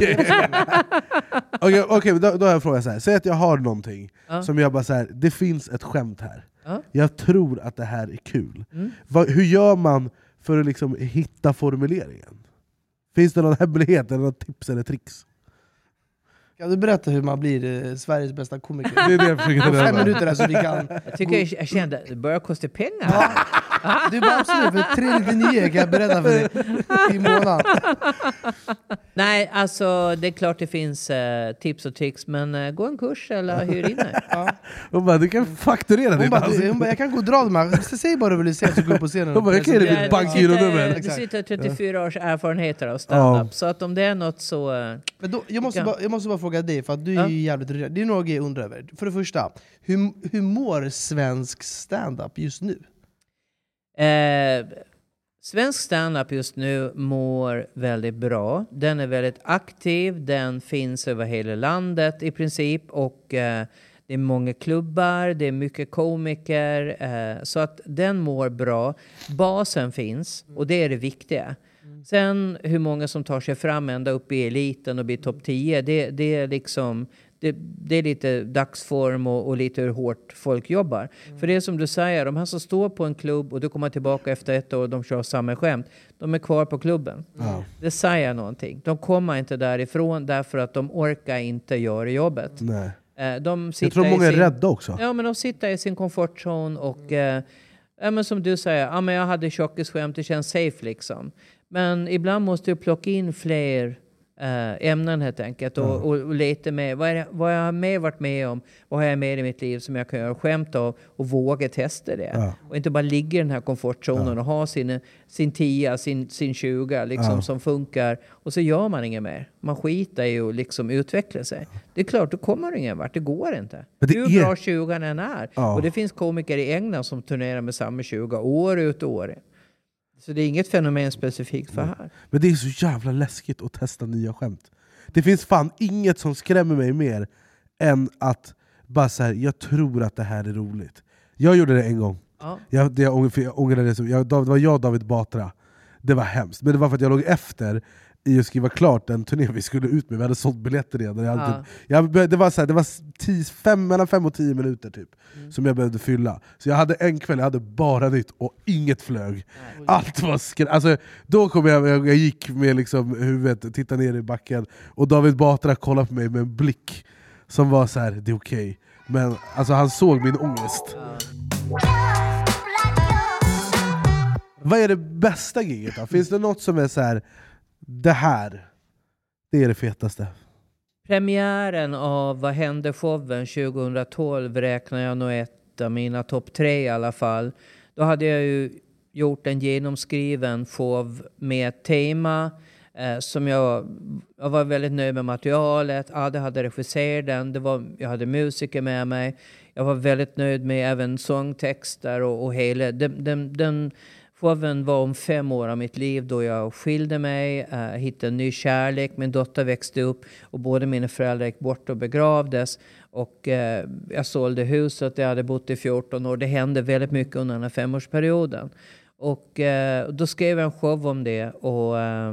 Okej, då har jag frågat så här. Säg att jag har någonting som jag bara så här, det finns ett skämt här. Jag tror att det här är kul. Hur gör man för att liksom hitta formuleringen? Finns det någon hemlighet eller något tips eller tricks? Kan du berätta hur man blir Sveriges bästa komiker? Det är det jag försöker ta 5 minuter där så vi kan... Jag kände att det börjar kosta pengar. Du bara absolut, för 399 kan jag berätta för dig i månaden. Nej, alltså det är klart det finns tips och tricks, men gå en kurs eller hyr in det. Hon bara, du kan fakturera det. Hon bara, jag kan gå och dra de här. Säg bara vad du vill säga så går på scenen. Hon bara, jag kan ge dig mitt bankgironummer. Du sitter 34 års erfarenheter av stand-up. Så att om det är något så... Men då, jag måste bara fråga dig, för att du är ju jävligt rörd. Det är några grejer jag undrar över. För det första, hur mår svensk stand-up just nu? Svensk stand-up just nu mår väldigt bra. Den är väldigt aktiv. Den finns över hela landet i princip. Och det är många klubbar. Det är mycket komiker. Så att den mår bra. Basen finns. Och det är det viktiga. Sen hur många som tar sig fram ända upp i eliten och blir topp 10. Det är liksom... Det är lite dagsform och lite hur hårt folk jobbar. För det är som du säger, de här som står på en klubb och du kommer tillbaka efter 1 år och de kör samma skämt. De är kvar på klubben. Det säger någonting. De kommer inte därifrån därför att de orkar inte göra jobbet. Nej. Jag tror många är rädda också. Ja, men de sitter i sin komfortzon och men som du säger, men jag hade tjockisskämt, det känns safe liksom. Men ibland måste du plocka in fler ämnen helt enkelt och leta med vad jag har med varit med om, vad har jag med i mitt liv som jag kan göra skämt av och våga testa det och inte bara ligga i den här komfortzonen och ha sin 10, sin 20 liksom som funkar och så gör man inget mer, man skiter i att liksom utveckla sig. Det är klart, då kommer ingen vart, det går inte. Hur bra 20 än är och det finns komiker i England som turnerar med samma 20 år ut och år. Så det är inget fenomen specifikt för här. Men det är så jävla läskigt att testa nya skämt. Det finns fan inget som skrämmer mig mer än att bara så här, jag tror att det här är roligt. Jag gjorde det en gång. Jag ångrade det. Det var jag och David Batra. Det var hemskt. Men det var för att jag låg efter i att skriva klart den turné vi skulle ut med. Vi hade sålt biljetter redan. Det var mellan 5 och 10 minuter typ som jag behövde fylla. Så jag hade en kväll, jag hade bara nytt och inget flög. Allt var alltså, då kom jag gick med liksom huvudet, tittade ner i backen och David Batra kollade på mig med en blick som var så här: det är okej. Men alltså, han såg min ångest. Vad är det bästa giget då? Finns det något som är så här: det är det fetaste? Premiären av Vad hände showen 2012 räknar jag nog ett av mina topp 3 i alla fall. Då hade jag ju gjort en genomskriven show med ett tema som jag var väldigt nöjd med materialet. Ade hade regisserat den. Jag hade musiker med mig. Jag var väldigt nöjd med även sångtexter och hela. Den showen var om 5 år av mitt liv då jag skilde mig, hittade en ny kärlek. Min dotter växte upp och båda mina föräldrar gick bort och begravdes. Och jag sålde huset, jag hade bott i 14 år. Det hände väldigt mycket under den här 5-årsperioden. Och då skrev jag en show om det. Och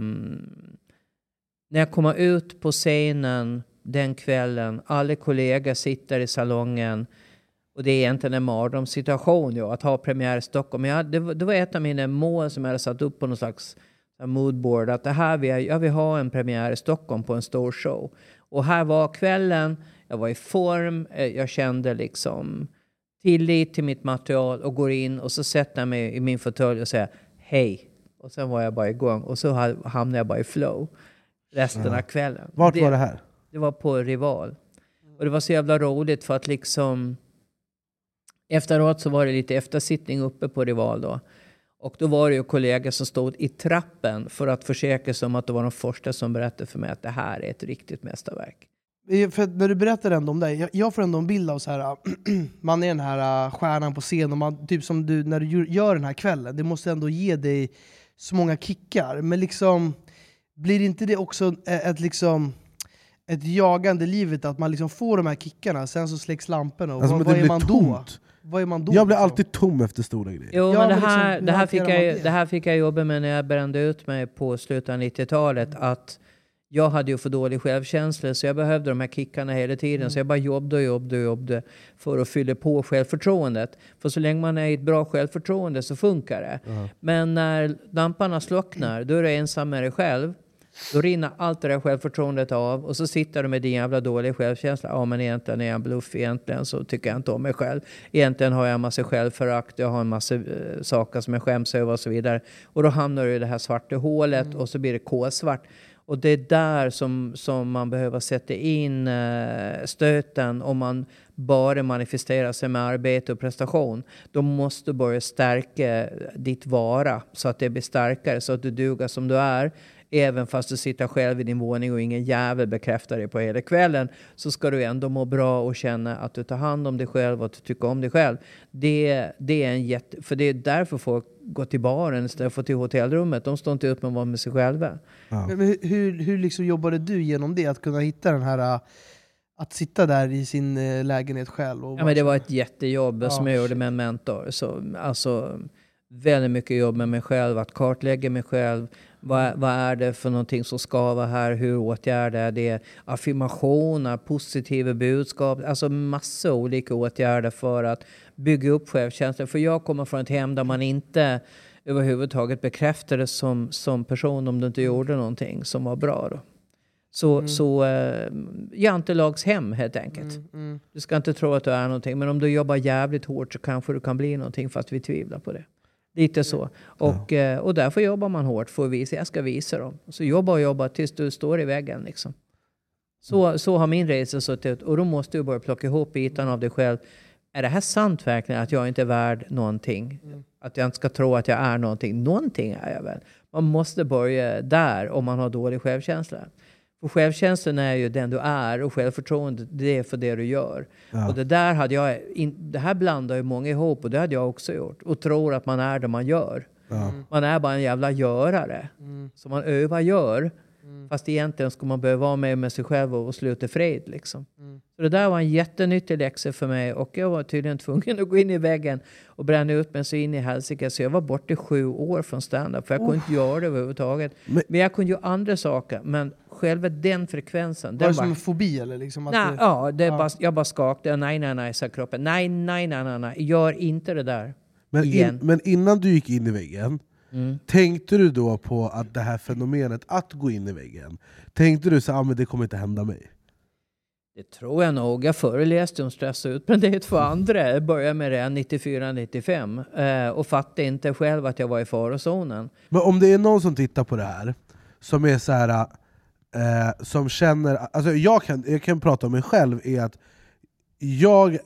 när jag kommer ut på scenen den kvällen, alla kollegor sitter i salongen. Och det är egentligen en mardrömssituation att ha premiär i Stockholm. Det var ett av mina mål som jag hade satt upp på någon slags moodboard att det här jag vill ha en premiär i Stockholm på en stor show. Och här var kvällen, jag var i form, jag kände liksom tillit till mitt material och går in och så sätter jag mig i min fåtölj och säger hej. Och sen var jag bara igång och så hamnade jag bara i flow resten av kvällen. Vart var det här? Det var på Rival. Och det var så jävla roligt för att liksom efteråt så var det lite eftersittning uppe på Rival då. Och då var det ju kollegor som stod i trappen för att försäkra sig om att det var de första som berättade för mig att det här är ett riktigt mästerverk. För när du berättar ändå om det, jag får ändå en bild av så här, man är den här stjärnan på scen och man, typ som du, när du gör den här kvällen, det måste ändå ge dig så många kickar. Men liksom, blir inte det också ett jagande livet att man liksom får de här kickarna, sen så släcks lamporna och alltså, vad är man tomt. då? Vad är man då? Jag blir alltid tom efter stora grejer. Jo, men det här fick jag jobba med när jag brände ut mig på slutet av 90-talet. Att jag hade ju för dålig självkänsla så jag behövde de här kickarna hela tiden. Så jag bara jobbade för att fylla på självförtroendet. För så länge man är i ett bra självförtroende så funkar det. Men när lamparna slocknar, då är du ensam med dig själv. Då rinner allt det där självförtroendet av och så sitter du med din jävla dåliga självkänsla. Ja, men egentligen är jag en bluff. Egentligen så tycker jag inte om mig själv. Egentligen har jag en massa självförakt. Jag har en massa saker som jag skäms över och så vidare. Och då hamnar du i det här svarta hålet och så blir det kolsvart. Och det är där som man behöver sätta in stöten om man bara manifesterar sig med arbete och prestation. Då måste du börja stärka ditt vara så att det blir starkare, så att du duger som du är. Även fast du sitter själv i din våning och ingen jävel bekräftar dig på hela kvällen, så ska du ändå må bra och känna att du tar hand om dig själv och att du tycker om dig själv. Det är för det är därför folk går till baren istället för till hotellrummet. De står inte ut med att vara med sig själva. Ja. Men hur liksom jobbade du genom det? Att kunna hitta den här, att sitta där i sin lägenhet själv? Och men det var ett jättejobb som jag gjorde med en mentor. Så, alltså, väldigt mycket jobb med mig själv, att kartlägga mig själv. Vad är det för någonting som skavar här? Hur åtgärdar det? Affirmationer, positiva budskap. Alltså massa olika åtgärder för att bygga upp självkänslan. För jag kommer från ett hem där man inte överhuvudtaget bekräftades som person om du inte gjorde någonting som var bra då. Så jantelagshem helt enkelt. Du ska inte tro att du är någonting. Men om du jobbar jävligt hårt så kanske du kan bli någonting, fast vi tvivlar på det. Lite så. Och därför jobbar man hårt för att visa. Jag ska visa dem. Så jobba tills du står i väggen liksom. Så har min resa sett ut. Och då måste du börja plocka ihop bitarna av dig själv. Är det här sant verkligen, att jag inte är värd någonting? Att jag inte ska tro att jag är någonting. Någonting är jag väl. Man måste börja där om man har dålig självkänsla. För självkänslan är ju den du är, och självförtroende, det är för det du gör. Ja. Och det där hade det här blandar ju många ihop, och det hade jag också gjort. Och tror att man är det man gör. Ja. Man är bara en jävla görare. Så man gör. Fast egentligen ska man behöva vara med sig själv och sluta fred liksom. Så det där var en jättenyttig läxa för mig, och jag var tydligen tvungen att gå in i väggen och bränna ut mig så in i helsike. Så jag var borta i 7 år från stand-up, för jag kunde inte göra det överhuvudtaget. Men jag kunde ju andra saker, men själva den frekvensen. Var det som en fobi eller liksom? Jag bara skakade. Nej, sa kroppen. Nej, gör inte det där. Men innan du gick in i väggen, tänkte du då på att det här fenomenet att gå in i väggen, tänkte du så men det kommer inte hända mig? Det tror jag nog. Jag föreläste om stress och utbrändhet för andra. Jag började med det 94-95 och fattade inte själv att jag var i farozonen. Men om det är någon som tittar på det här som är så här, som känner, alltså jag kan prata om mig själv, är att jag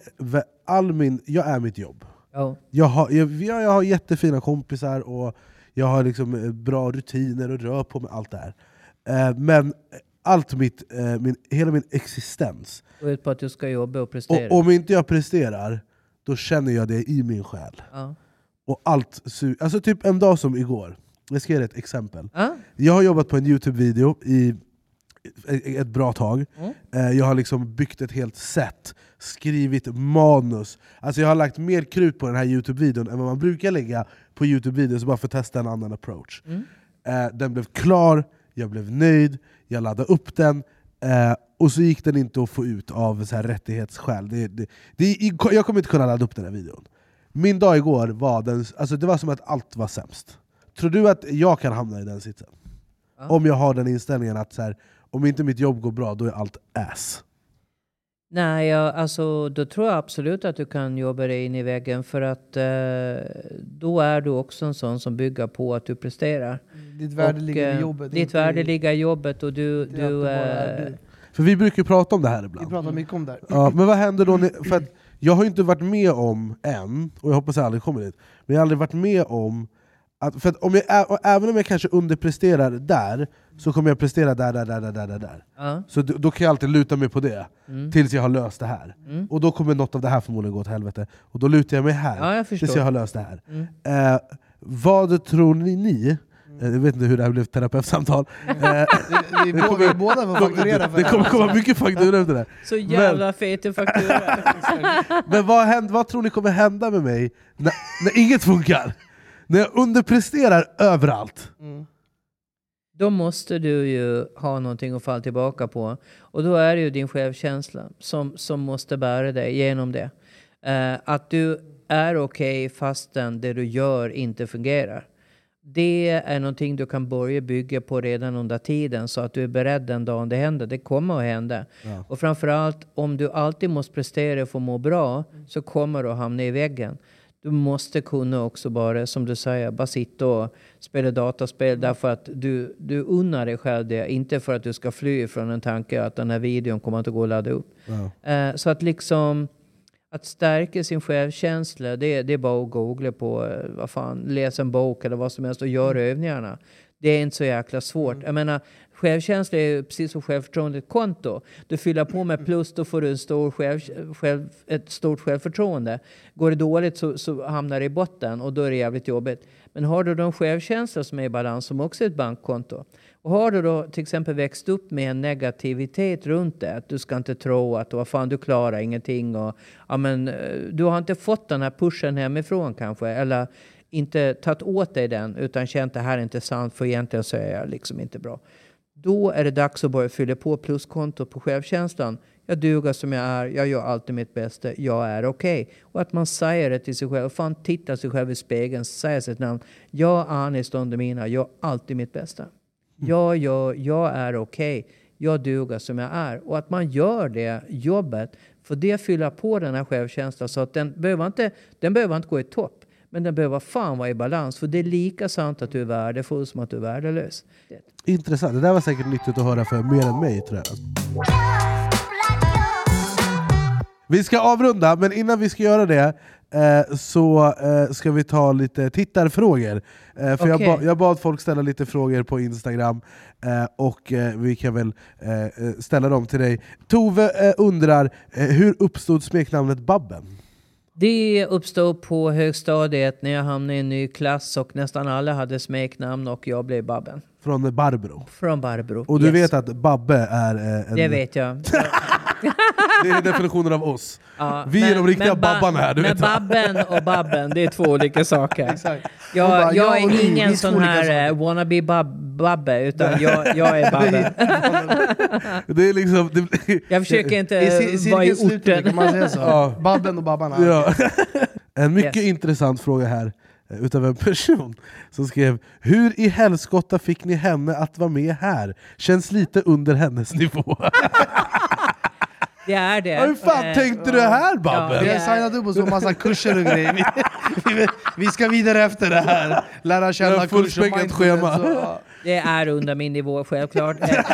är mitt jobb. Oh. Jag har jättefina kompisar och jag har liksom bra rutiner och rör på med allt det här. Men allt hela min existens går ut på att du ska jobba och prestera. Och om inte jag presterar, då känner jag det i min själ. Och allt alltså typ en dag som igår. Jag ska ge ett exempel. Jag har jobbat på en YouTube-video i ett bra tag. Jag har liksom byggt ett helt set, skrivit manus. Alltså jag har lagt mer krut på den här YouTube-videon än vad man brukar lägga på YouTube-videos, bara för att testa en annan approach. Den blev klar, jag blev nöjd, jag laddade upp den, och så gick den inte att få ut av så här rättighetsskäl. Jag kommer inte kunna ladda upp den här videon. Min dag igår var det var som att allt var sämst. Tror du att jag kan hamna i den sitsen? Ja. Om jag har den inställningen att så här, om inte mitt jobb går bra, då är allt ass. Nej, alltså då tror jag absolut att du kan jobba dig in i väggen. För att då är du också en sån som bygger på att du presterar. Ditt värde ligger i jobbet. Ditt värde ligger i jobbet och du... För vi brukar ju prata om det här ibland. Vi pratar mycket om det här. Ja, men vad händer då? För att jag har ju inte varit med om än, och jag hoppas jag aldrig kommer dit, men jag har aldrig varit med om att, för att om även om jag kanske underpresterar där, så kommer jag prestera där. Så då kan jag alltid luta mig på det tills jag har löst det här. Och då kommer något av det här förmodligen gå åt helvete. Och då lutar jag mig här tills jag har löst det här. Vad tror ni? Jag vet inte hur det här blev terapeutsamtal. Vi båda får fakturera för det kommer komma mycket fakturor efter det. Så jävla fet faktura. Men vad tror ni kommer hända med mig när inget funkar? När jag underpresterar överallt. Då måste du ju ha någonting att falla tillbaka på. Och då är det ju din självkänsla som måste bära dig genom det. Att du är okej fastän det du gör inte fungerar. Det är någonting du kan börja bygga på redan under tiden, så att du är beredd den dagen det händer. Det kommer att hända. Ja. Och framförallt, om du alltid måste prestera för att må bra, så kommer du att hamna i väggen. Du måste kunna också bara, som du säger, bara sitta och spela dataspel därför att du unnar dig själv det. Inte för att du ska fly från en tanke att den här videon kommer inte gå att ladda upp. Ja. Så att liksom... Att stärka sin självkänsla, det är bara att googla på, läsa en bok eller vad som helst och göra övningarna. Det är inte så jäkla svårt. Jag menar, självkänsla är precis som självförtroende ett konto. Du fyller på med plus, då får du ett stort självförtroende. Går det dåligt så hamnar det i botten och då är det jävligt jobbigt. Men har du då självkänsla som är i balans, som också är ett bankkonto, och har du då till exempel växt upp med en negativitet runt det, att du ska inte tro att du klarar ingenting, och du har inte fått den här pushen hemifrån kanske, eller inte tagit åt dig den, utan känt det här är inte sant, för egentligen så är jag liksom inte bra. Då är det dags att börja fylla på pluskonto på självkänslan. Jag duger som jag är, jag gör alltid mitt bästa, jag är okej. Och att man säger det till sig själv, tittar sig själv i spegeln, säger sitt namn. Jag är Anis Don Demina, jag gör alltid mitt bästa. Jag är okej. Jag duger som jag är. Och att man gör det jobbet, för det fyller på den här självkänslan, så att den behöver inte gå i topp. Men den behöver fan vara i balans. För det är lika sant att du är värdefull som att du är värdelös. Intressant. Det där var säkert nyttigt att höra för mer än mig, tror jag. Vi ska avrunda, men innan vi ska göra det så ska vi ta lite tittarfrågor. För jag bad folk ställa lite frågor på Instagram, och vi kan väl ställa dem till dig. Tove undrar, hur uppstod smeknamnet Babben? Det uppstod på högstadiet när jag hamnade i en ny klass och nästan alla hade smeknamn och jag blev Babben. Från Barbro? Från Barbro, och du vet att Babbe är en... Det vet jag. Det är definitionen av oss. Ja, vi är de riktiga babbarna här. Men Babben och Babben, det är två olika saker. Exakt. Jag är ingen sån här wannabe Babbe, utan jag är Babben. Det är liksom... Jag försöker inte vara i orten. Kan man säga så? Ja. Babben och babbarna. Ja. En mycket intressant fråga här utav en person som skrev: hur i helskotta fick ni henne att vara med här? Känns lite under hennes nivå. Det är det. Hur fan tänkte du här, Babben? Vi har signat upp oss på massa kurser och grejer. Vi ska vidare efter det här. Lära känna kurser och schema. Det är under min nivå, självklart.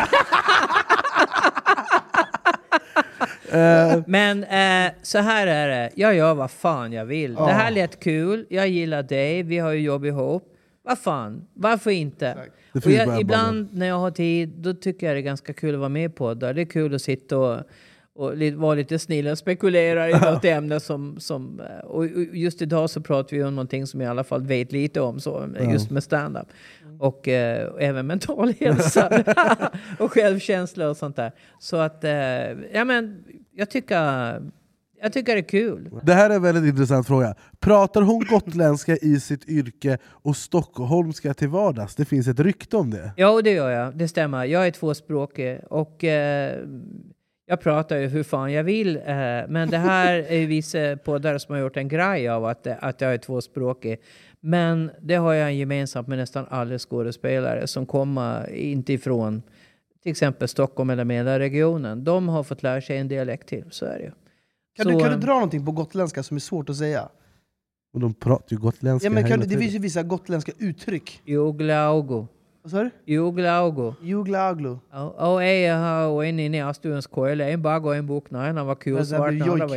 Men så här är det. Jag gör vad fan jag vill. Det här lät kul. Jag gillar dig. Vi har ju jobb ihop. Vad fan? Varför inte? Och ibland när jag har tid, då tycker jag det är ganska kul att vara med på det. Det är kul att sitta och vara lite snill och spekulera i något ämne och just idag så pratar vi om någonting som jag i alla fall vet lite om, så just med stand-up. Och även mental hälsa och självkänsla och sånt där. Så att jag tycker det är kul. Det här är en väldigt intressant fråga. Pratar hon gotländska i sitt yrke och stockholmska till vardags? Det finns ett rykte om det. Ja, det gör jag. Det stämmer. Jag är tvåspråkig och jag pratar ju hur fan jag vill. Men det här är vissa poddar som har gjort en grej av att jag är tvåspråkig. Men det har jag gemensamt med nästan alla skådespelare som kommer inte ifrån till exempel Stockholm eller Mälarregionen. De har fått lära sig en dialekt till, så är det ju. Kan du dra någonting på gotländska som är svårt att säga? Och de pratar ju gotländska. Ja, men det finns ju vissa gotländska uttryck. Juglaugo. Vad sa du? Juglaugo. Juglaugo. Och jag har en inne i Astuens koile. En bara och en bok när han var kul svart.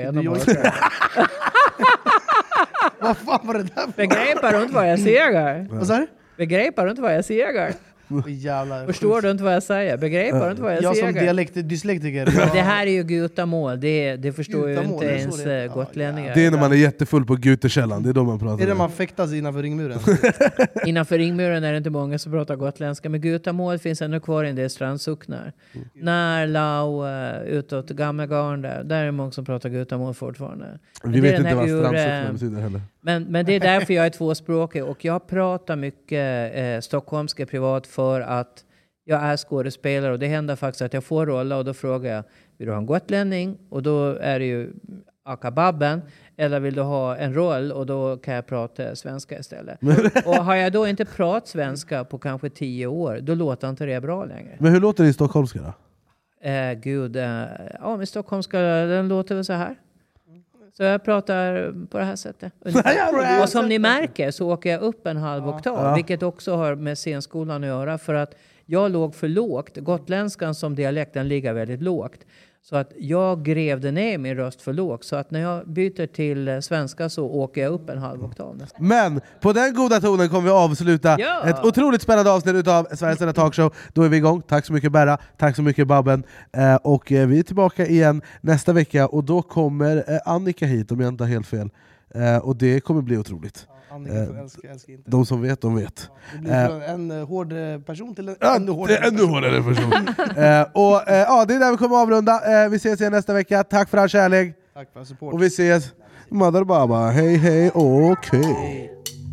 Vad fan var det där? Begrepar du inte vad jag säger? Vad sa du? Begrepar du inte vad jag säger? Förstår du inte vad jag säger? Begrepar du inte vad jag säger? Jag som dyslektiker. Det här är ju gutamål. Det förstår ju inte ens gotlänningar. Det är när man är jättefull på Gutekällan. Det är då man pratar. Det är när man fäktas innanför ringmuren. Innanför ringmuren är det inte många som pratar gotländska. Men gutamål finns ännu kvar i en del strandsocknar. När Lau utåt Gammelgarn där är det många som pratar gutamål fortfarande. Vi vet inte vad strandsocknar betyder heller. Men det är därför jag är tvåspråkig. Och jag pratar mycket stockholmska privat för att jag är skådespelare. Och det händer faktiskt att jag får rolla och då frågar jag, vill du ha en gotlänning? Och då är det ju akababben. Eller vill du ha en roll? Och då kan jag prata svenska istället. Och har jag då inte pratat svenska på kanske 10 år, då låter inte det bra längre. Men hur låter det i stockholmska då? Men stockholmska, den låter väl så här. Så jag pratar på det här sättet. Och som ni märker så åker jag upp en halv oktav. Vilket också har med scenskolan att göra. För att jag låg för lågt. Gotländskan som dialekten ligger väldigt lågt. Så att jag grävde ner min röst för lågt. Så att när jag byter till svenska så åker jag upp en halv oktav. Men på den goda tonen kommer vi avsluta ett otroligt spännande avsnitt av Sveriges enda talkshow. Då är vi igång. Tack så mycket Berra. Tack så mycket Babben. Och vi är tillbaka igen nästa vecka. Och då kommer Annika hit om jag inte har helt fel. Och det kommer bli otroligt. Älskar inte. De som vet, de vet. Det blir från en hård person till en ännu hårdare person. Det är där vi kommer avrunda. Vi ses igen nästa vecka. Tack för all kärlek. Tack för support. Och vi ses. Mother Baba. Hej hej. Okej.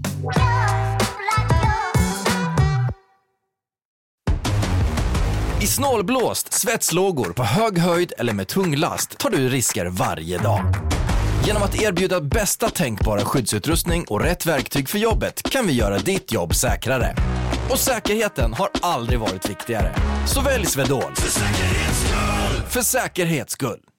I snålblåst, svetslågor på hög höjd eller med tung last tar du risker varje dag. Genom att erbjuda bästa tänkbara skyddsutrustning och rätt verktyg för jobbet kan vi göra ditt jobb säkrare. Och säkerheten har aldrig varit viktigare. Så välj Swedol. För säkerhets skull!